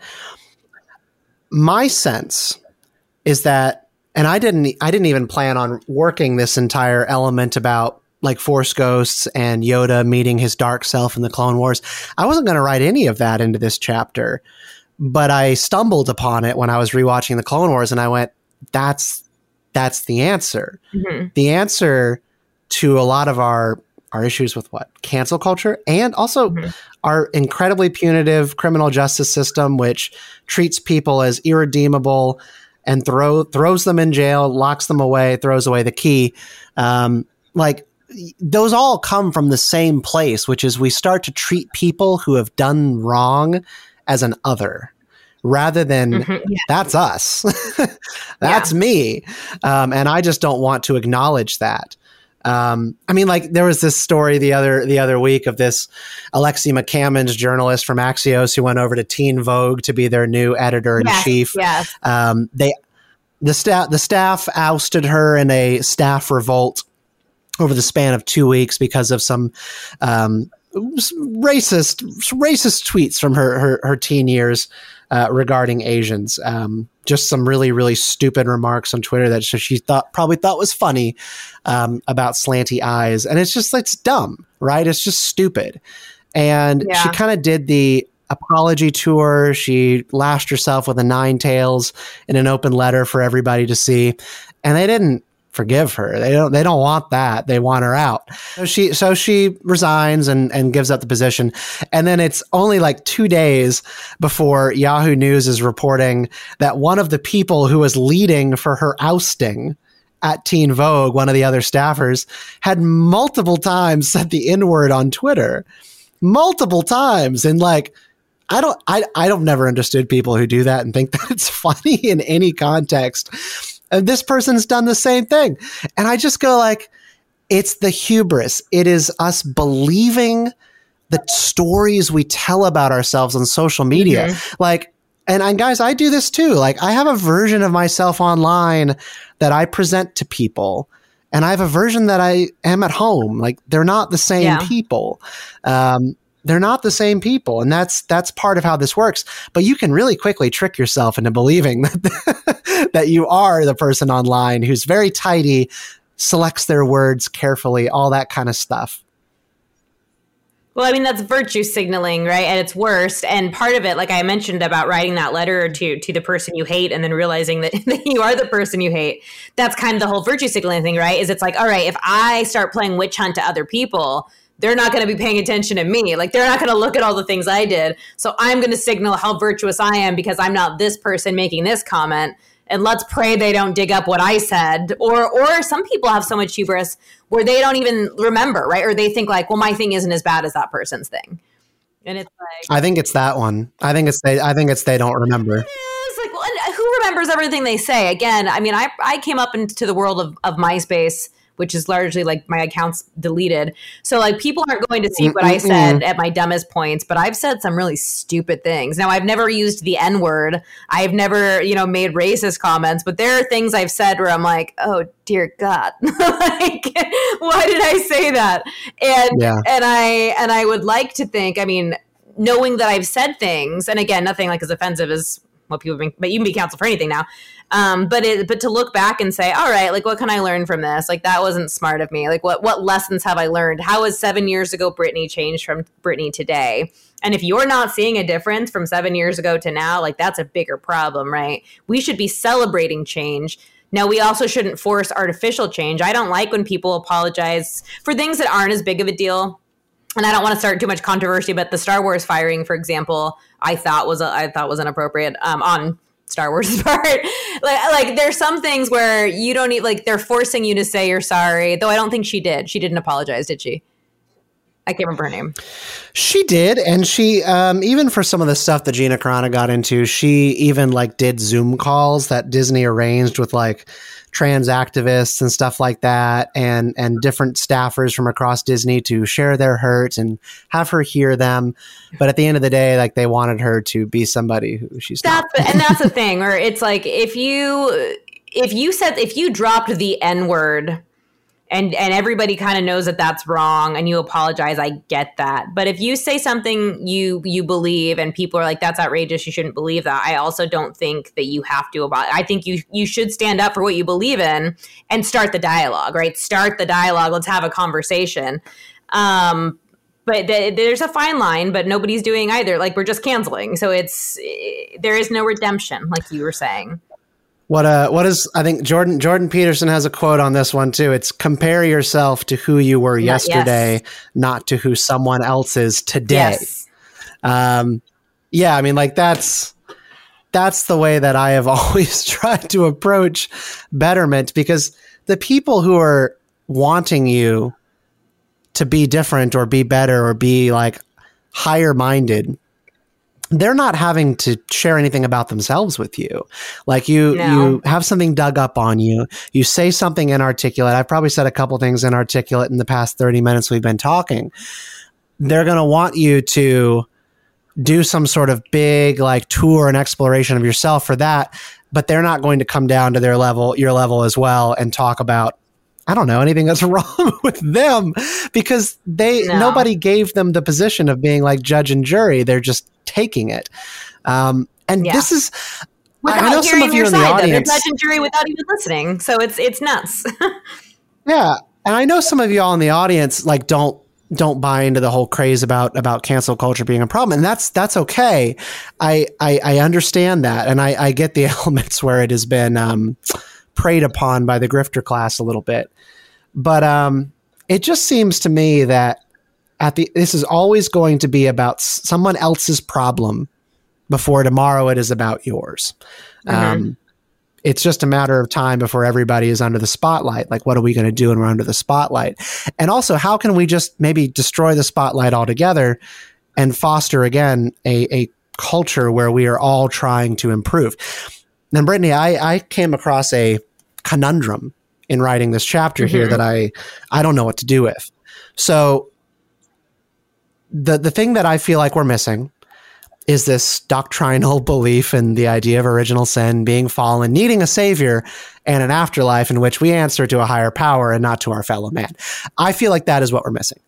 My sense is that, and I didn't even plan on working this entire element about like Force ghosts and Yoda meeting his dark self in the Clone Wars. I wasn't going to write any of that into this chapter, but I stumbled upon it when I was rewatching the Clone Wars, and I went, that's the answer. Mm-hmm. The answer to a lot of our issues with cancel culture, and also our incredibly punitive criminal justice system, which treats people as irredeemable and throws them in jail, locks them away, throws away the key. Those all come from the same place, which is we start to treat people who have done wrong as an other, rather than that's us, that's me. And I just don't want to acknowledge that. There was this story the other week of this Alexi McCammons journalist from Axios who went over to Teen Vogue to be their new editor in chief. Yes. The staff ousted her in a staff revolt over the span of 2 weeks because of some racist tweets from her teen years regarding Asians. Just some really, really stupid remarks on Twitter that she probably thought was funny about slanty eyes. And it's dumb, right? It's just stupid. And she kind of did the apology tour. She lashed herself with a 9 tails in an open letter for everybody to see. And they didn't forgive her. They don't want that. They want her out. So she resigns and gives up the position. And then it's only like 2 days before Yahoo News is reporting that one of the people who was leading for her ousting at Teen Vogue, one of the other staffers, had multiple times said the N-word on Twitter. Multiple times. And I've never understood people who do that and think that it's funny in any context. And this person's done the same thing. And I just go like, it's the hubris. It is us believing the stories we tell about ourselves on social media. Like, and guys, I do this too. Like, I have a version of myself online that I present to people, and I have a version that I am at home. Like, they're not the same people. They're not the same people. And that's part of how this works. But you can really quickly trick yourself into believing that, that you are the person online who's very tidy, selects their words carefully, all that kind of stuff. Well, I mean, that's virtue signaling, right? At its worst. And part of it, like I mentioned about writing that letter to the person you hate and then realizing that you are the person you hate. That's kind of the whole virtue signaling thing, right? Is it's like, all right, if I start playing witch hunt to other people, they're not going to be paying attention to me. Like, they're not going to look at all the things I did. So I'm going to signal how virtuous I am because I'm not this person making this comment. And let's pray they don't dig up what I said. Or some people have so much hubris where they don't even remember, right? Or they think like, well, my thing isn't as bad as that person's thing. And it's like, I think it's that one. I think it's they don't remember. It's like, well, and who remembers everything they say? Again, I mean, I came up into the world of MySpace, which is largely like my account's deleted. So like people aren't going to see what I said at my dumbest points, but I've said some really stupid things. Now, I've never used the N-word. I've never, made racist comments, but there are things I've said where I'm like, oh dear God, like, why did I say that? And I would like to think, I mean, knowing that I've said things, and again, nothing like as offensive as what people have been, but you can be canceled for anything now. But to look back and say, all right, like, what can I learn from this? Like, that wasn't smart of me. Like, what lessons have I learned? How has 7 years ago Britney changed from Britney today? And if you're not seeing a difference from 7 years ago to now, like, that's a bigger problem, right? We should be celebrating change. Now, we also shouldn't force artificial change. I don't like when people apologize for things that aren't as big of a deal. And I don't want to start too much controversy, but the Star Wars firing, for example, I thought was inappropriate on Star Wars part. Like there's some things where you don't need, like, they're forcing you to say you're sorry, though I don't think she did. She didn't apologize, did she? I can't remember her name. She did, and she even for some of the stuff that Gina Carano got into, she even like did Zoom calls that Disney arranged with like trans activists and stuff like that, and different staffers from across Disney to share their hurt and have her hear them. But at the end of the day, like, they wanted her to be somebody who she's not. And that's the thing, where it's like, if you dropped the N-word and everybody kind of knows that that's wrong and you apologize, I get that. But if you say something you believe and people are like, that's outrageous, you shouldn't believe that, I also don't think that you have to. I think you should stand up for what you believe in and start the dialogue, right? Start the dialogue. Let's have a conversation. But there's a fine line, but nobody's doing either. Like, we're just canceling. So there is no redemption, like you were saying. What is, I think Jordan Peterson has a quote on this one too. It's compare yourself to who you were yesterday, not to who someone else is today. Yes. Yeah, I mean, like, that's the way that I have always tried to approach betterment, because the people who are wanting you to be different or be better or be like higher minded, they're not having to share anything about themselves with you. Like, you have something dug up on you. You say something inarticulate. I've probably said a couple things inarticulate in the past 30 minutes we've been talking. They're going to want you to do some sort of big like tour and exploration of yourself for that, but they're not going to come down to your level as well and talk about, I don't know, anything that's wrong with them, because nobody gave them the position of being like judge and jury. They're just taking it. This is, without I know some of you in the audience, they're judge and jury without even listening. So it's nuts. Yeah. And I know some of you all in the audience, like, don't buy into the whole craze about cancel culture being a problem. And that's okay. I understand that. And I get the elements where it has been, preyed upon by the grifter class a little bit. But it just seems to me that this is always going to be about someone else's problem before tomorrow it is about yours. Mm-hmm. It's just a matter of time before everybody is under the spotlight. Like, what are we going to do when we're under the spotlight? And also, how can we just maybe destroy the spotlight altogether and foster again a culture where we are all trying to improve? And Brittany, I came across a conundrum in writing this chapter here that I don't know what to do with. So the thing that I feel like we're missing is this doctrinal belief in the idea of original sin, being fallen, needing a savior, and an afterlife in which we answer to a higher power and not to our fellow man. I feel like that is what we're missing.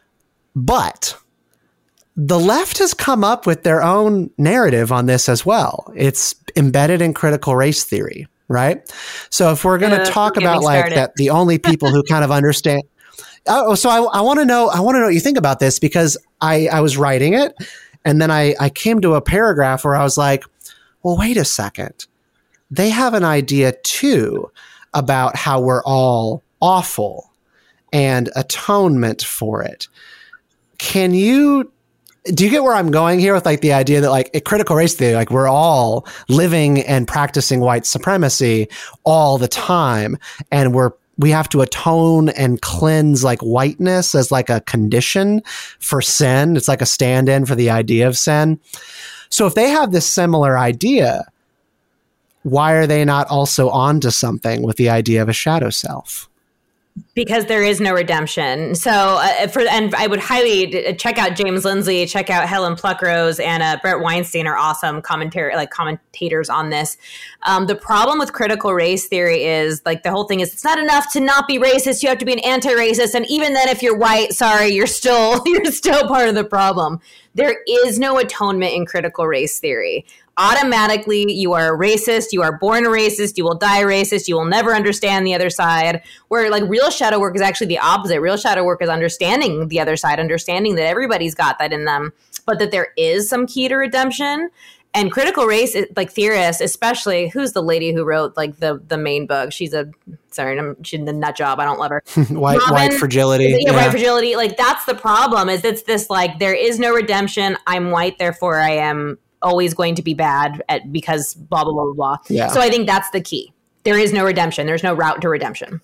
But the left has come up with their own narrative on this as well. It's embedded in critical race theory, right? So if we're going to talk about like that, the only people who kind of understand. Oh, so I want to know what you think about this, because I was writing it and then I came to a paragraph where I was like, well, wait a second. They have an idea too about how we're all awful and atonement for it. Do you get where I'm going here with like the idea that like a critical race theory, like we're all living and practicing white supremacy all the time, and we have to atone and cleanse like whiteness as like a condition for sin. It's like a stand-in for the idea of sin. So if they have this similar idea, why are they not also onto something with the idea of a shadow self? Because there is no redemption. So, and I would highly check out James Lindsay, check out Helen Pluckrose, and Brett Weinstein are awesome commentators on this. The problem with critical race theory is like the whole thing is it's not enough to not be racist. You have to be an anti-racist, and even then, if you're white, sorry, you're still part of the problem. There is no atonement in critical race theory. Automatically, you are a racist, you are born a racist, you will die a racist, you will never understand the other side. Where like real shadow work is actually the opposite. Real shadow work is understanding the other side, understanding that everybody's got that in them, but that there is some key to redemption. And critical race, like theorists, especially, who's the lady who wrote like the main book? She's a nut job. I don't love her. white fragility. Yeah, white fragility. Like that's the problem. Is it's this like there is no redemption. I'm white, therefore I am always going to be bad because blah, blah, blah, blah, blah. Yeah. So I think that's the key. There is no redemption. There's no route to redemption.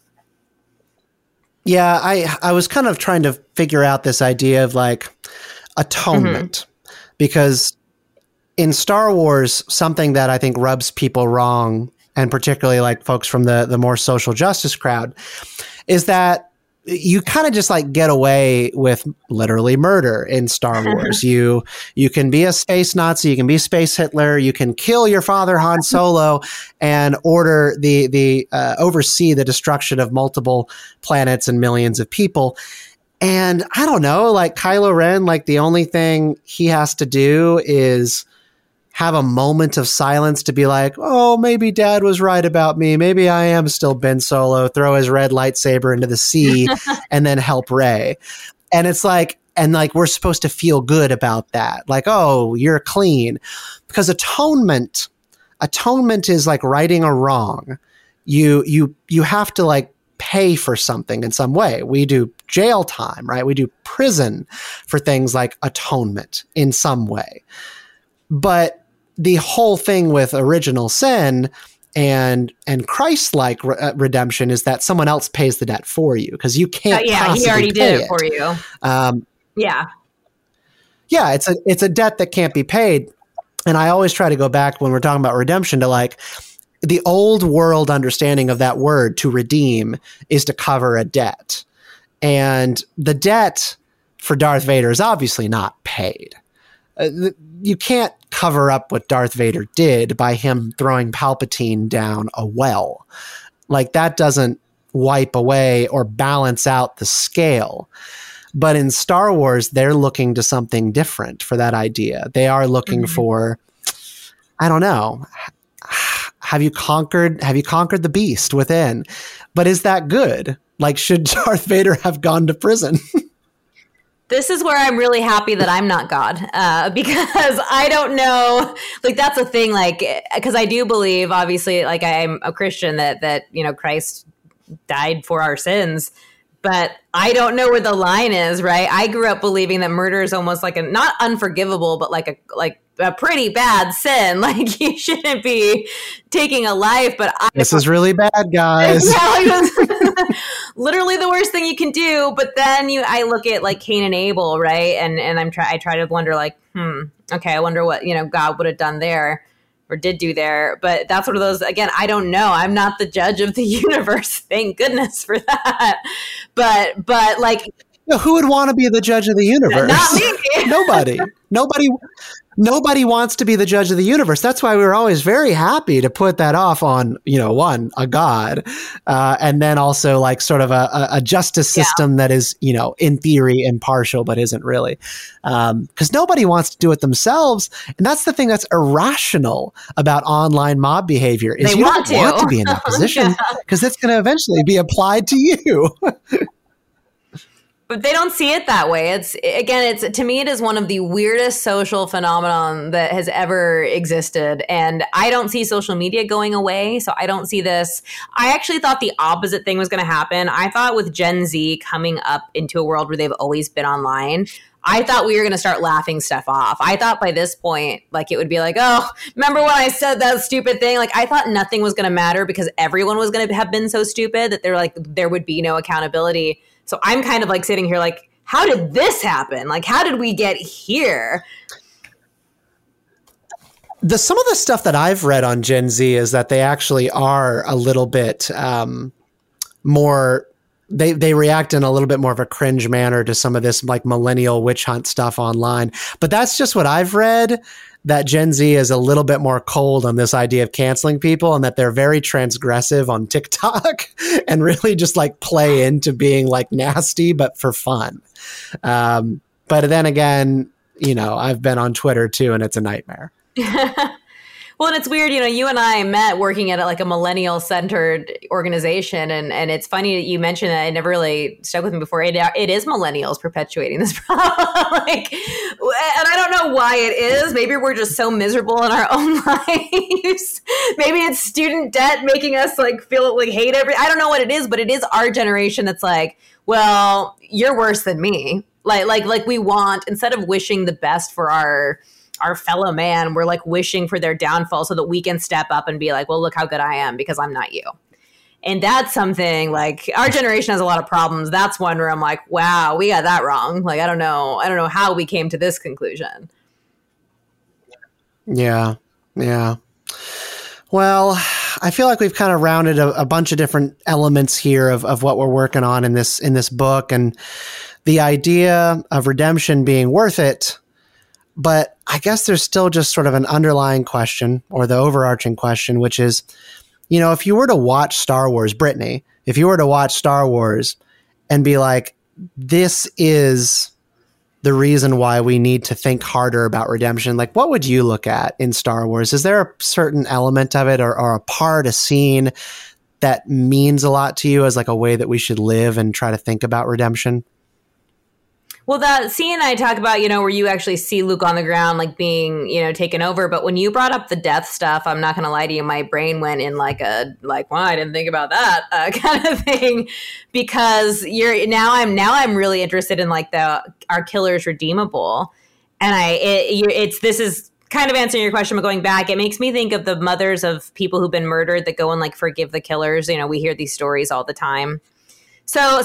Yeah, I was kind of trying to figure out this idea of like atonement, because in Star Wars, something that I think rubs people wrong, and particularly like folks from the more social justice crowd, is that you kind of just like get away with literally murder in Star Wars. You can be a space Nazi, you can be space Hitler, you can kill your father Han Solo and order the oversee the destruction of multiple planets and millions of people. And I don't know, like Kylo Ren, like the only thing he has to do is have a moment of silence to be like, oh, maybe dad was right about me. Maybe I am still Ben Solo, throw his red lightsaber into the sea and then help Rey. And it's like, and like, we're supposed to feel good about that. Like, oh, you're clean. Because atonement is like righting a wrong. You have to like pay for something in some way. We do jail time, right? We do prison for things like atonement in some way. But the whole thing with original sin and Christ-like redemption is that someone else pays the debt for you, because you can't. Yeah, he already did it for you. Yeah, it's a debt that can't be paid. And I always try to go back when we're talking about redemption to like the old world understanding of that word, to redeem, is to cover a debt, and the debt for Darth Vader is obviously not paid. You can't cover up what Darth Vader did by him throwing Palpatine down a well. Like that doesn't wipe away or balance out the scale. But in Star Wars, they're looking to something different for that idea. They are looking for, I don't know, have you conquered the beast within? But is that good? Like, should Darth Vader have gone to prison? This is where I'm really happy that I'm not God, because I don't know, like that's a thing, like, because I do believe, obviously, like I'm a Christian that, you know, Christ died for our sins, but I don't know where the line is, right? I grew up believing that murder is almost like not unforgivable, but like a pretty bad sin. Like you shouldn't be taking a life, but this is really bad, guys. Yeah, like, literally the worst thing you can do. But then I look at like Cain and Abel, right? And I try to wonder like, okay, I wonder what, you know, God would have done there. or did do there. But that's one of those, again, I don't know. I'm not the judge of the universe. Thank goodness for that. But like, who would want to be the judge of the universe? Not me. Nobody wants to be the judge of the universe. That's why we were always very happy to put that off on, a God, and then also like sort of a justice system that is, in theory impartial, but isn't really. Because nobody wants to do it themselves. And that's the thing that's irrational about online mob behavior is you don't want to be in that position because it's going to eventually be applied to you. But they don't see it that way. To me, it is one of the weirdest social phenomenon that has ever existed. And I don't see social media going away. So I don't see this. I actually thought the opposite thing was going to happen. I thought with Gen Z coming up into a world where they've always been online, I thought we were going to start laughing stuff off. I thought by this point, like it would be like, oh, remember when I said that stupid thing? Like I thought nothing was going to matter because everyone was going to have been so stupid that there would be no accountability. So I'm kind of like sitting here like, how did this happen? Like, how did we get here? Some of the stuff that I've read on Gen Z is that they actually are a little bit more, they react in a little bit more of a cringe manner to some of this like millennial witch hunt stuff online. But that's just what I've read, that Gen Z is a little bit more cold on this idea of canceling people and that they're very transgressive on TikTok and really just like play into being like nasty, but for fun. But then again, I've been on Twitter too, and it's a nightmare. Well, and it's weird, you and I met working at like a millennial centered organization. And it's funny that you mentioned that. It never really stuck with me before. It is millennials perpetuating this problem. And I don't know why it is. Maybe we're just so miserable in our own lives. Maybe it's student debt making us like feel like hate I don't know what it is, but it is our generation that's like, well, you're worse than me. Like we want, instead of wishing the best for our fellow man, we're like wishing for their downfall so that we can step up and be like, well, look how good I am because I'm not you. And that's something like our generation has a lot of problems. That's one where I'm like, wow, we got that wrong. Like, I don't know how we came to this conclusion. Yeah. Yeah. Well, I feel like we've kind of rounded a bunch of different elements here of what we're working on in this book, and the idea of redemption being worth it. But I guess there's still just sort of an underlying question, or the overarching question, which is, if you were to watch Star Wars, Brittany, if you were to watch Star Wars and be like, this is the reason why we need to think harder about redemption, like what would you look at in Star Wars? Is there a certain element of it or a part, a scene that means a lot to you as like a way that we should live and try to think about redemption? Well, that scene I talk about, where you actually see Luke on the ground, like being, taken over. But when you brought up the death stuff, I'm not going to lie to you, my brain went in well, I didn't think about that kind of thing, because I'm really interested in like are killers redeemable? And this is kind of answering your question, but going back, it makes me think of the mothers of people who've been murdered that go and like forgive the killers. We hear these stories all the time. So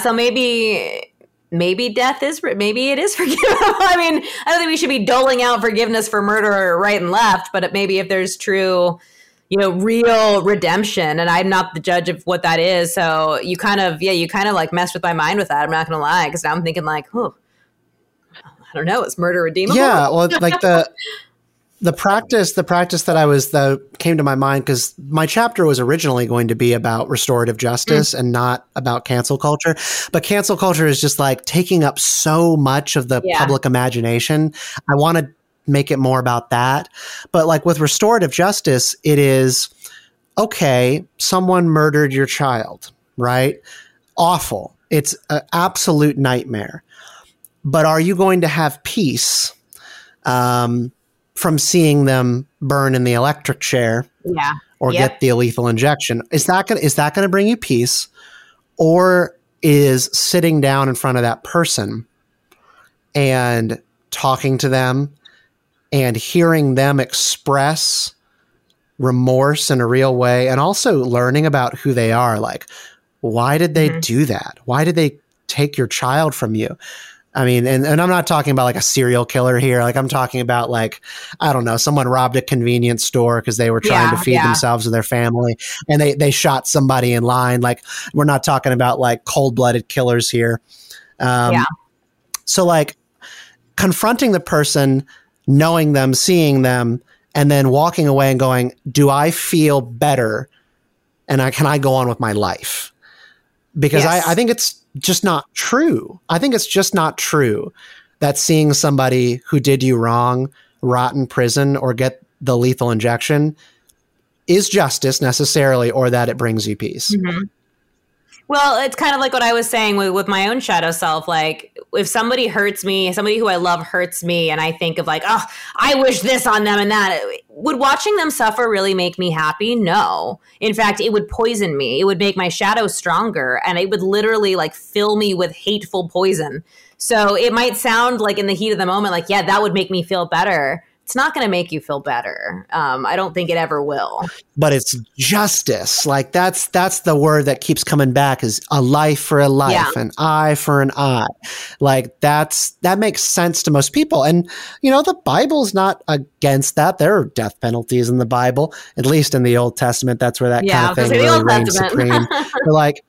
maybe death maybe it is forgivable. I mean, I don't think we should be doling out forgiveness for murder right and left, but maybe if there's true, real redemption, and I'm not the judge of what that is. So you kind of like messed with my mind with that. I'm not going to lie. Cause now I'm thinking like, I don't know. Is murder redeemable? Yeah. Well, like the practice that came to my mind, because my chapter was originally going to be about restorative justice and not about cancel culture. But cancel culture is just like taking up so much of the public imagination. I want to make it more about that. But like with restorative justice, it is, okay, someone murdered your child, right? Awful. It's an absolute nightmare. But are you going to have peace from seeing them burn in the electric chair or get the lethal injection? Is that going to bring you peace, or is sitting down in front of that person and talking to them and hearing them express remorse in a real way, and also learning about who they are? Like, why did they do that? Why did they take your child from you? I mean, and I'm not talking about like a serial killer here. Like I'm talking about like, I don't know, someone robbed a convenience store because they were trying to feed themselves or their family, and they shot somebody in line. Like we're not talking about like cold-blooded killers here. So like confronting the person, knowing them, seeing them, and then walking away and going, do I feel better? And can I go on with my life? Because I think it's just not true. I think it's just not true that seeing somebody who did you wrong rot in prison or get the lethal injection is justice necessarily, or that it brings you peace. Mm-hmm. Well, it's kind of like what I was saying with my own shadow self. Like if somebody hurts me, somebody who I love hurts me, and I think of like, oh, I wish this on them and that. Would watching them suffer really make me happy? No. In fact, it would poison me. It would make my shadow stronger, and it would literally like fill me with hateful poison. So it might sound like in the heat of the moment, like, yeah, that would make me feel better. It's not going to make you feel better. I don't think it ever will. But it's justice. Like that's the word that keeps coming back, is a life for a life, an eye for an eye. Like that makes sense to most people. And, you know, the Bible's not against that. There are death penalties in the Bible, at least in the Old Testament. That's where that kind of thing really reigns supreme. But like,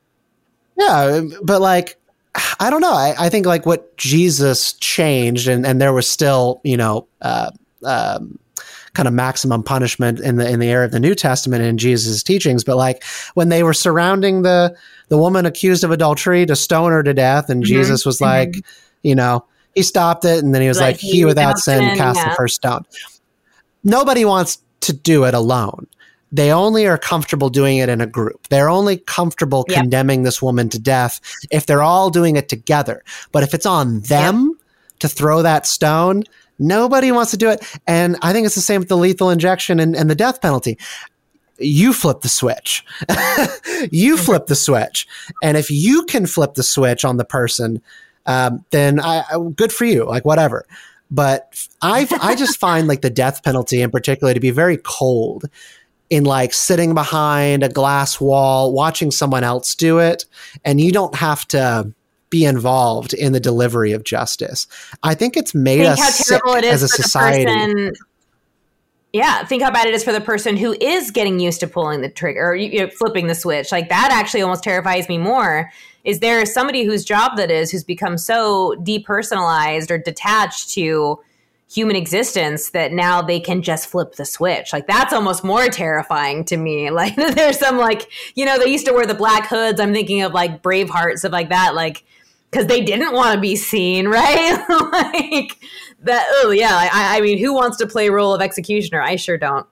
but like, I don't know. I think like what Jesus changed, and there was still, you know, kind of maximum punishment in the era of the New Testament in Jesus' teachings. But like when they were surrounding the woman accused of adultery to stone her to death, and Jesus was like, you know, he stopped it, and then he was like, he without sin cast the first stone. Nobody wants to do it alone. They only are comfortable doing it in a group. They're only comfortable condemning this woman to death if they're all doing it together. But if it's on them to throw that stone, nobody wants to do it. And I think it's the same with the lethal injection and the death penalty. You flip the switch. You flip the switch. And if you can flip the switch on the person, then good for you, like whatever. But I just find like the death penalty in particular to be very cold, in like sitting behind a glass wall, watching someone else do it, and you don't have to be involved in the delivery of justice. I think it's made us sick as a society. Think how bad it is for the person who is getting used to pulling the trigger or flipping the switch. Like that actually almost terrifies me more. Is there somebody whose job that is, who's become so depersonalized or detached to human existence that now they can just flip the switch? Like that's almost more terrifying to me. Like there's some like, you know, they used to wear the black hoods. I'm thinking of like Braveheart, stuff like that, like because they didn't want to be seen, right? Like that. Oh yeah. I mean, who wants to play role of executioner? I sure don't.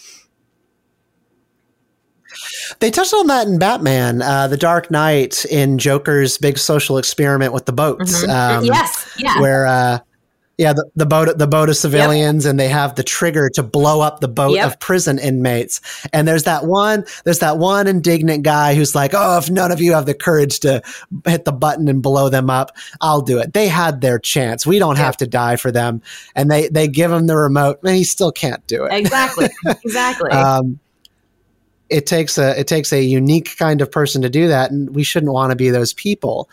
They touched on that in Batman, The Dark Knight, in Joker's big social experiment with the boats. Where the boat of civilians, and they have the trigger to blow up the boat of prison inmates. And there's that one indignant guy who's like, oh, if none of you have the courage to hit the button and blow them up, I'll do it. They had their chance. We don't have to die for them. And they give him the remote, and he still can't do it. Exactly. It takes a unique kind of person to do that, and we shouldn't want to be those people.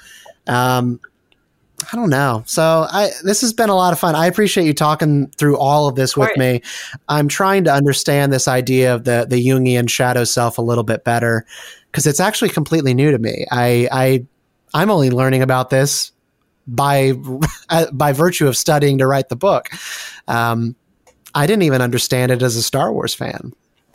I don't know. So this has been a lot of fun. I appreciate you talking through all of this with me. I'm trying to understand this idea of the Jungian shadow self a little bit better, because it's actually completely new to me. I'm only learning about this by virtue of studying to write the book. I didn't even understand it as a Star Wars fan.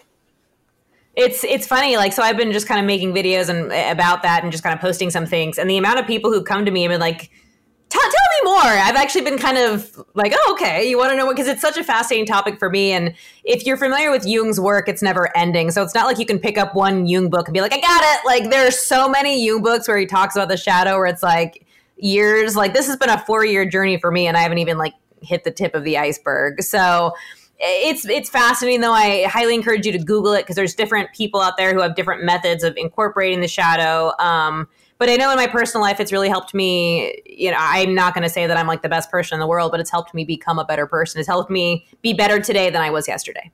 It's funny, like, so I've been just kind of making videos about that and just kind of posting some things, and the amount of people who come to me and been like, tell me more. I've actually been kind of like, oh, okay, you want to know what? Because it's such a fascinating topic for me. And if you're familiar with Jung's work, it's never ending. So it's not like you can pick up one Jung book and be like, I got it. Like there are so many Jung books where he talks about the shadow, where it's like years. Like this has been a 4-year journey for me, and I haven't even like hit the tip of the iceberg. So it's fascinating, though. I highly encourage you to Google it, because there's different people out there who have different methods of incorporating the shadow. But I know in my personal life, it's really helped me. You know, I'm not going to say that I'm like the best person in the world, but it's helped me become a better person. It's helped me be better today than I was yesterday.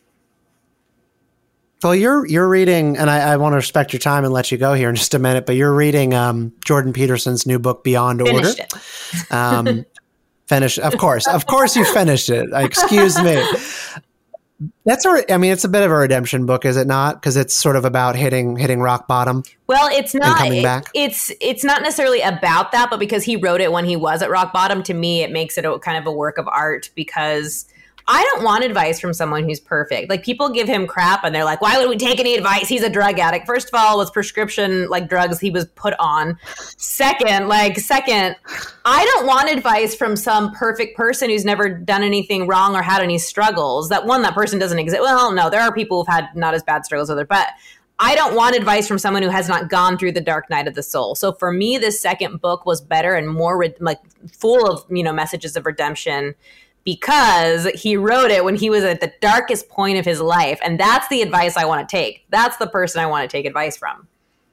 Well, you're reading, and I want to respect your time and let you go here in just a minute, but you're reading Jordan Peterson's new book, Beyond Order. Finished it. Finish. Of course you finished it. Excuse me. It's a bit of a redemption book, is it not? Because it's sort of about hitting rock bottom. Well, it's not. Coming back. It's not necessarily about that, but because he wrote it when he was at rock bottom, to me, it makes it kind of a work of art. Because I don't want advice from someone who's perfect. Like, people give him crap, and they're like, "Why would we take any advice? He's a drug addict." First of all, it was prescription drugs he was put on. Second, I don't want advice from some perfect person who's never done anything wrong or had any struggles. That person doesn't exist. Well, no, there are people who've had not as bad struggles as others, but I don't want advice from someone who has not gone through the dark night of the soul. So for me, this second book was better and more full of messages of redemption, because he wrote it when he was at the darkest point of his life. And that's the advice I want to take. That's the person I want to take advice from.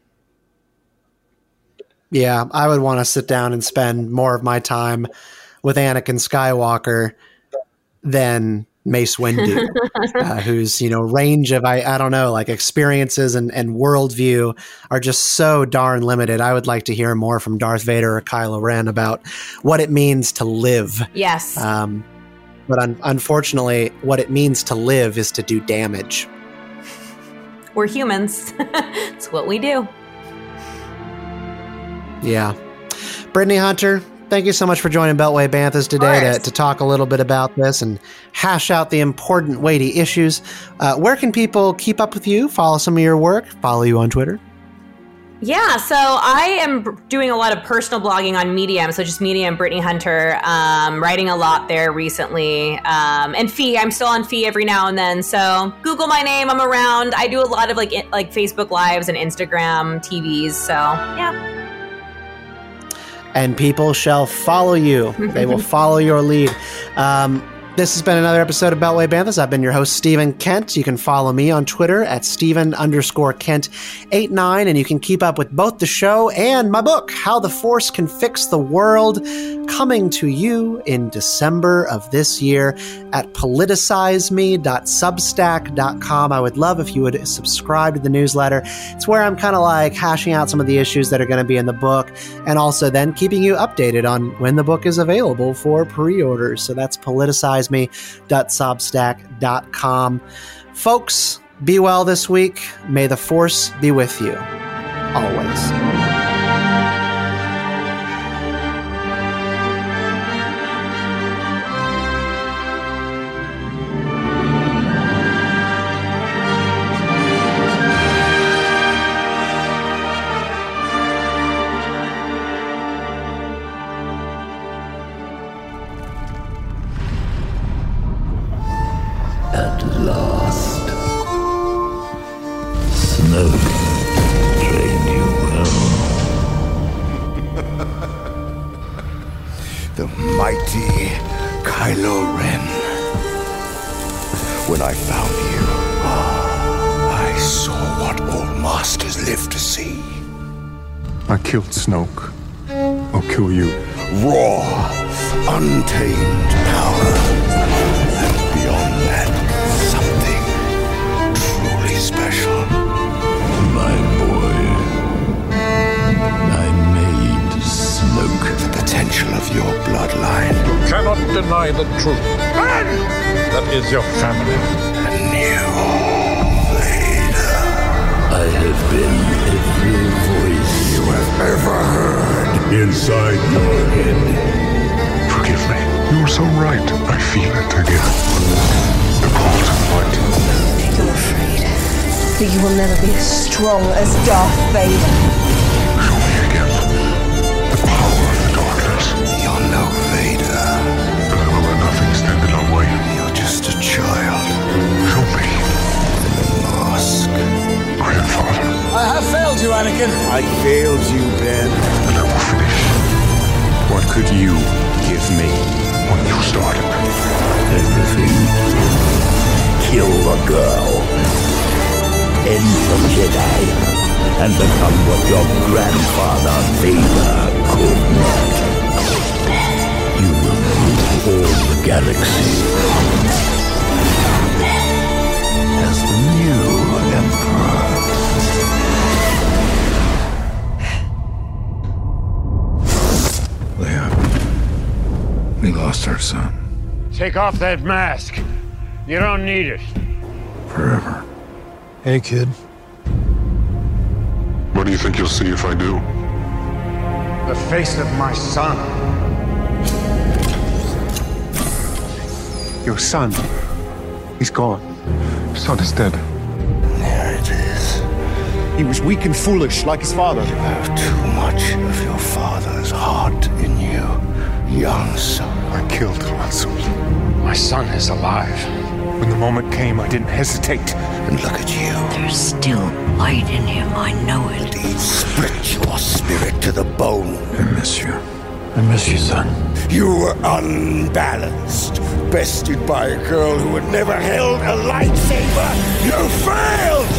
Yeah, I would want to sit down and spend more of my time with Anakin Skywalker than Mace Windu, whose, range of, experiences and worldview are just so darn limited. I would like to hear more from Darth Vader or Kylo Ren about what it means to live. Yes. But unfortunately, what it means to live is to do damage. We're humans. It's what we do. Yeah. Brittany Hunter, thank you so much for joining Beltway Banthas today to talk a little bit about this and hash out the important, weighty issues. Where can people keep up with you, follow some of your work, follow you on Twitter? Yeah, so I am doing a lot of personal blogging on Medium, so just Medium, Brittany Hunter, writing a lot there recently. And Fee, I'm still on Fee every now and then, so Google my name, I'm around. I do a lot of like Facebook Lives and Instagram TVs, so yeah. And people shall follow you. They will follow your lead. This has been another episode of Beltway Banthas. I've been your host, Stephen Kent. You can follow me on Twitter at Stephen_Kent89, and you can keep up with both the show and my book, How the Force Can Fix the World, coming to you in December of this year at politicizeme.substack.com. I would love if you would subscribe to the newsletter. It's where I'm kind of hashing out some of the issues that are going to be in the book, and also then keeping you updated on when the book is available for pre-orders. So that's politicizeme.substack.com. Folks, be well this week. May the Force be with you. Always. At last, Snoke trained you well. The mighty Kylo Ren. When I found you, I saw what all masters live to see. I killed Snoke. I'll kill you. Raw, untamed power. And beyond that, something truly special. My boy, I made Snoke. The potential of your bloodline. You cannot deny the truth. That is your family. A new Vader. I have been every voice you have ever heard inside your head. Forgive me. You're so right. I feel it again. The cold and light. You're afraid that you will never be as strong as Darth Vader. Show me again the power of the darkness. You're no Vader. But I will let nothing stand in our way. You're just a child. Show me. In a mask. Grandfather. I have failed you, Anakin. I failed you, Ben. And I will finish. What could you give me when you started? Everything. Kill the girl. End the Jedi. And become what your grandfather Vader could not. You will rule all the galaxy. As the new Emperor. Leia. We lost our son. Take off that mask. You don't need it. Forever. Hey, kid. What do you think you'll see if I do? The face of my son. Your son. He's gone. Your son is dead. There it is. He was weak and foolish, like his father. You have too much of your father's heart in you, young son. I killed Rasul. My son is alive. When the moment came, I didn't hesitate. And look at you. There's still light in him, I know it. He'd split your spirit to the bone. I miss you. I miss you, son. You were unbalanced, bested by a girl who had never held a lightsaber. You failed!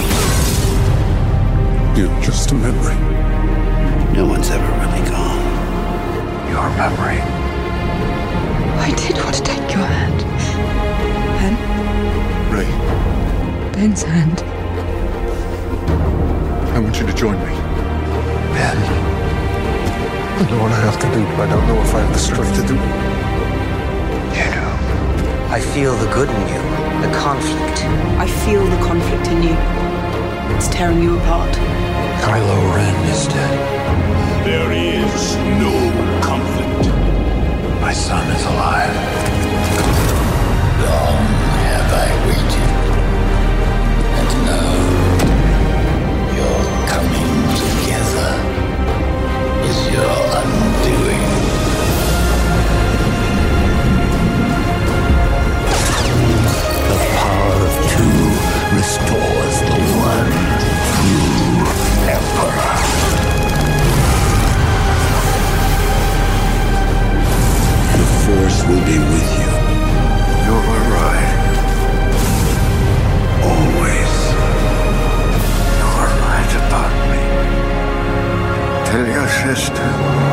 You're just a memory. No one's ever really gone. Your memory. I did want to take your hand. Ben? Rey, Ben's hand. I want you to join me. Ben. I know what I have to do, but I don't know if I have the strength to do it. You do. I feel the good in you, the conflict. I feel the conflict in you. It's tearing you apart. Kylo Ren is dead. There is no conflict. My son is alive. Long have I waited. And now, your coming together is your undoing. The power of two restores the one true emperor. The Force will be with you. You're right. Always. You're right about me. Tell your sister.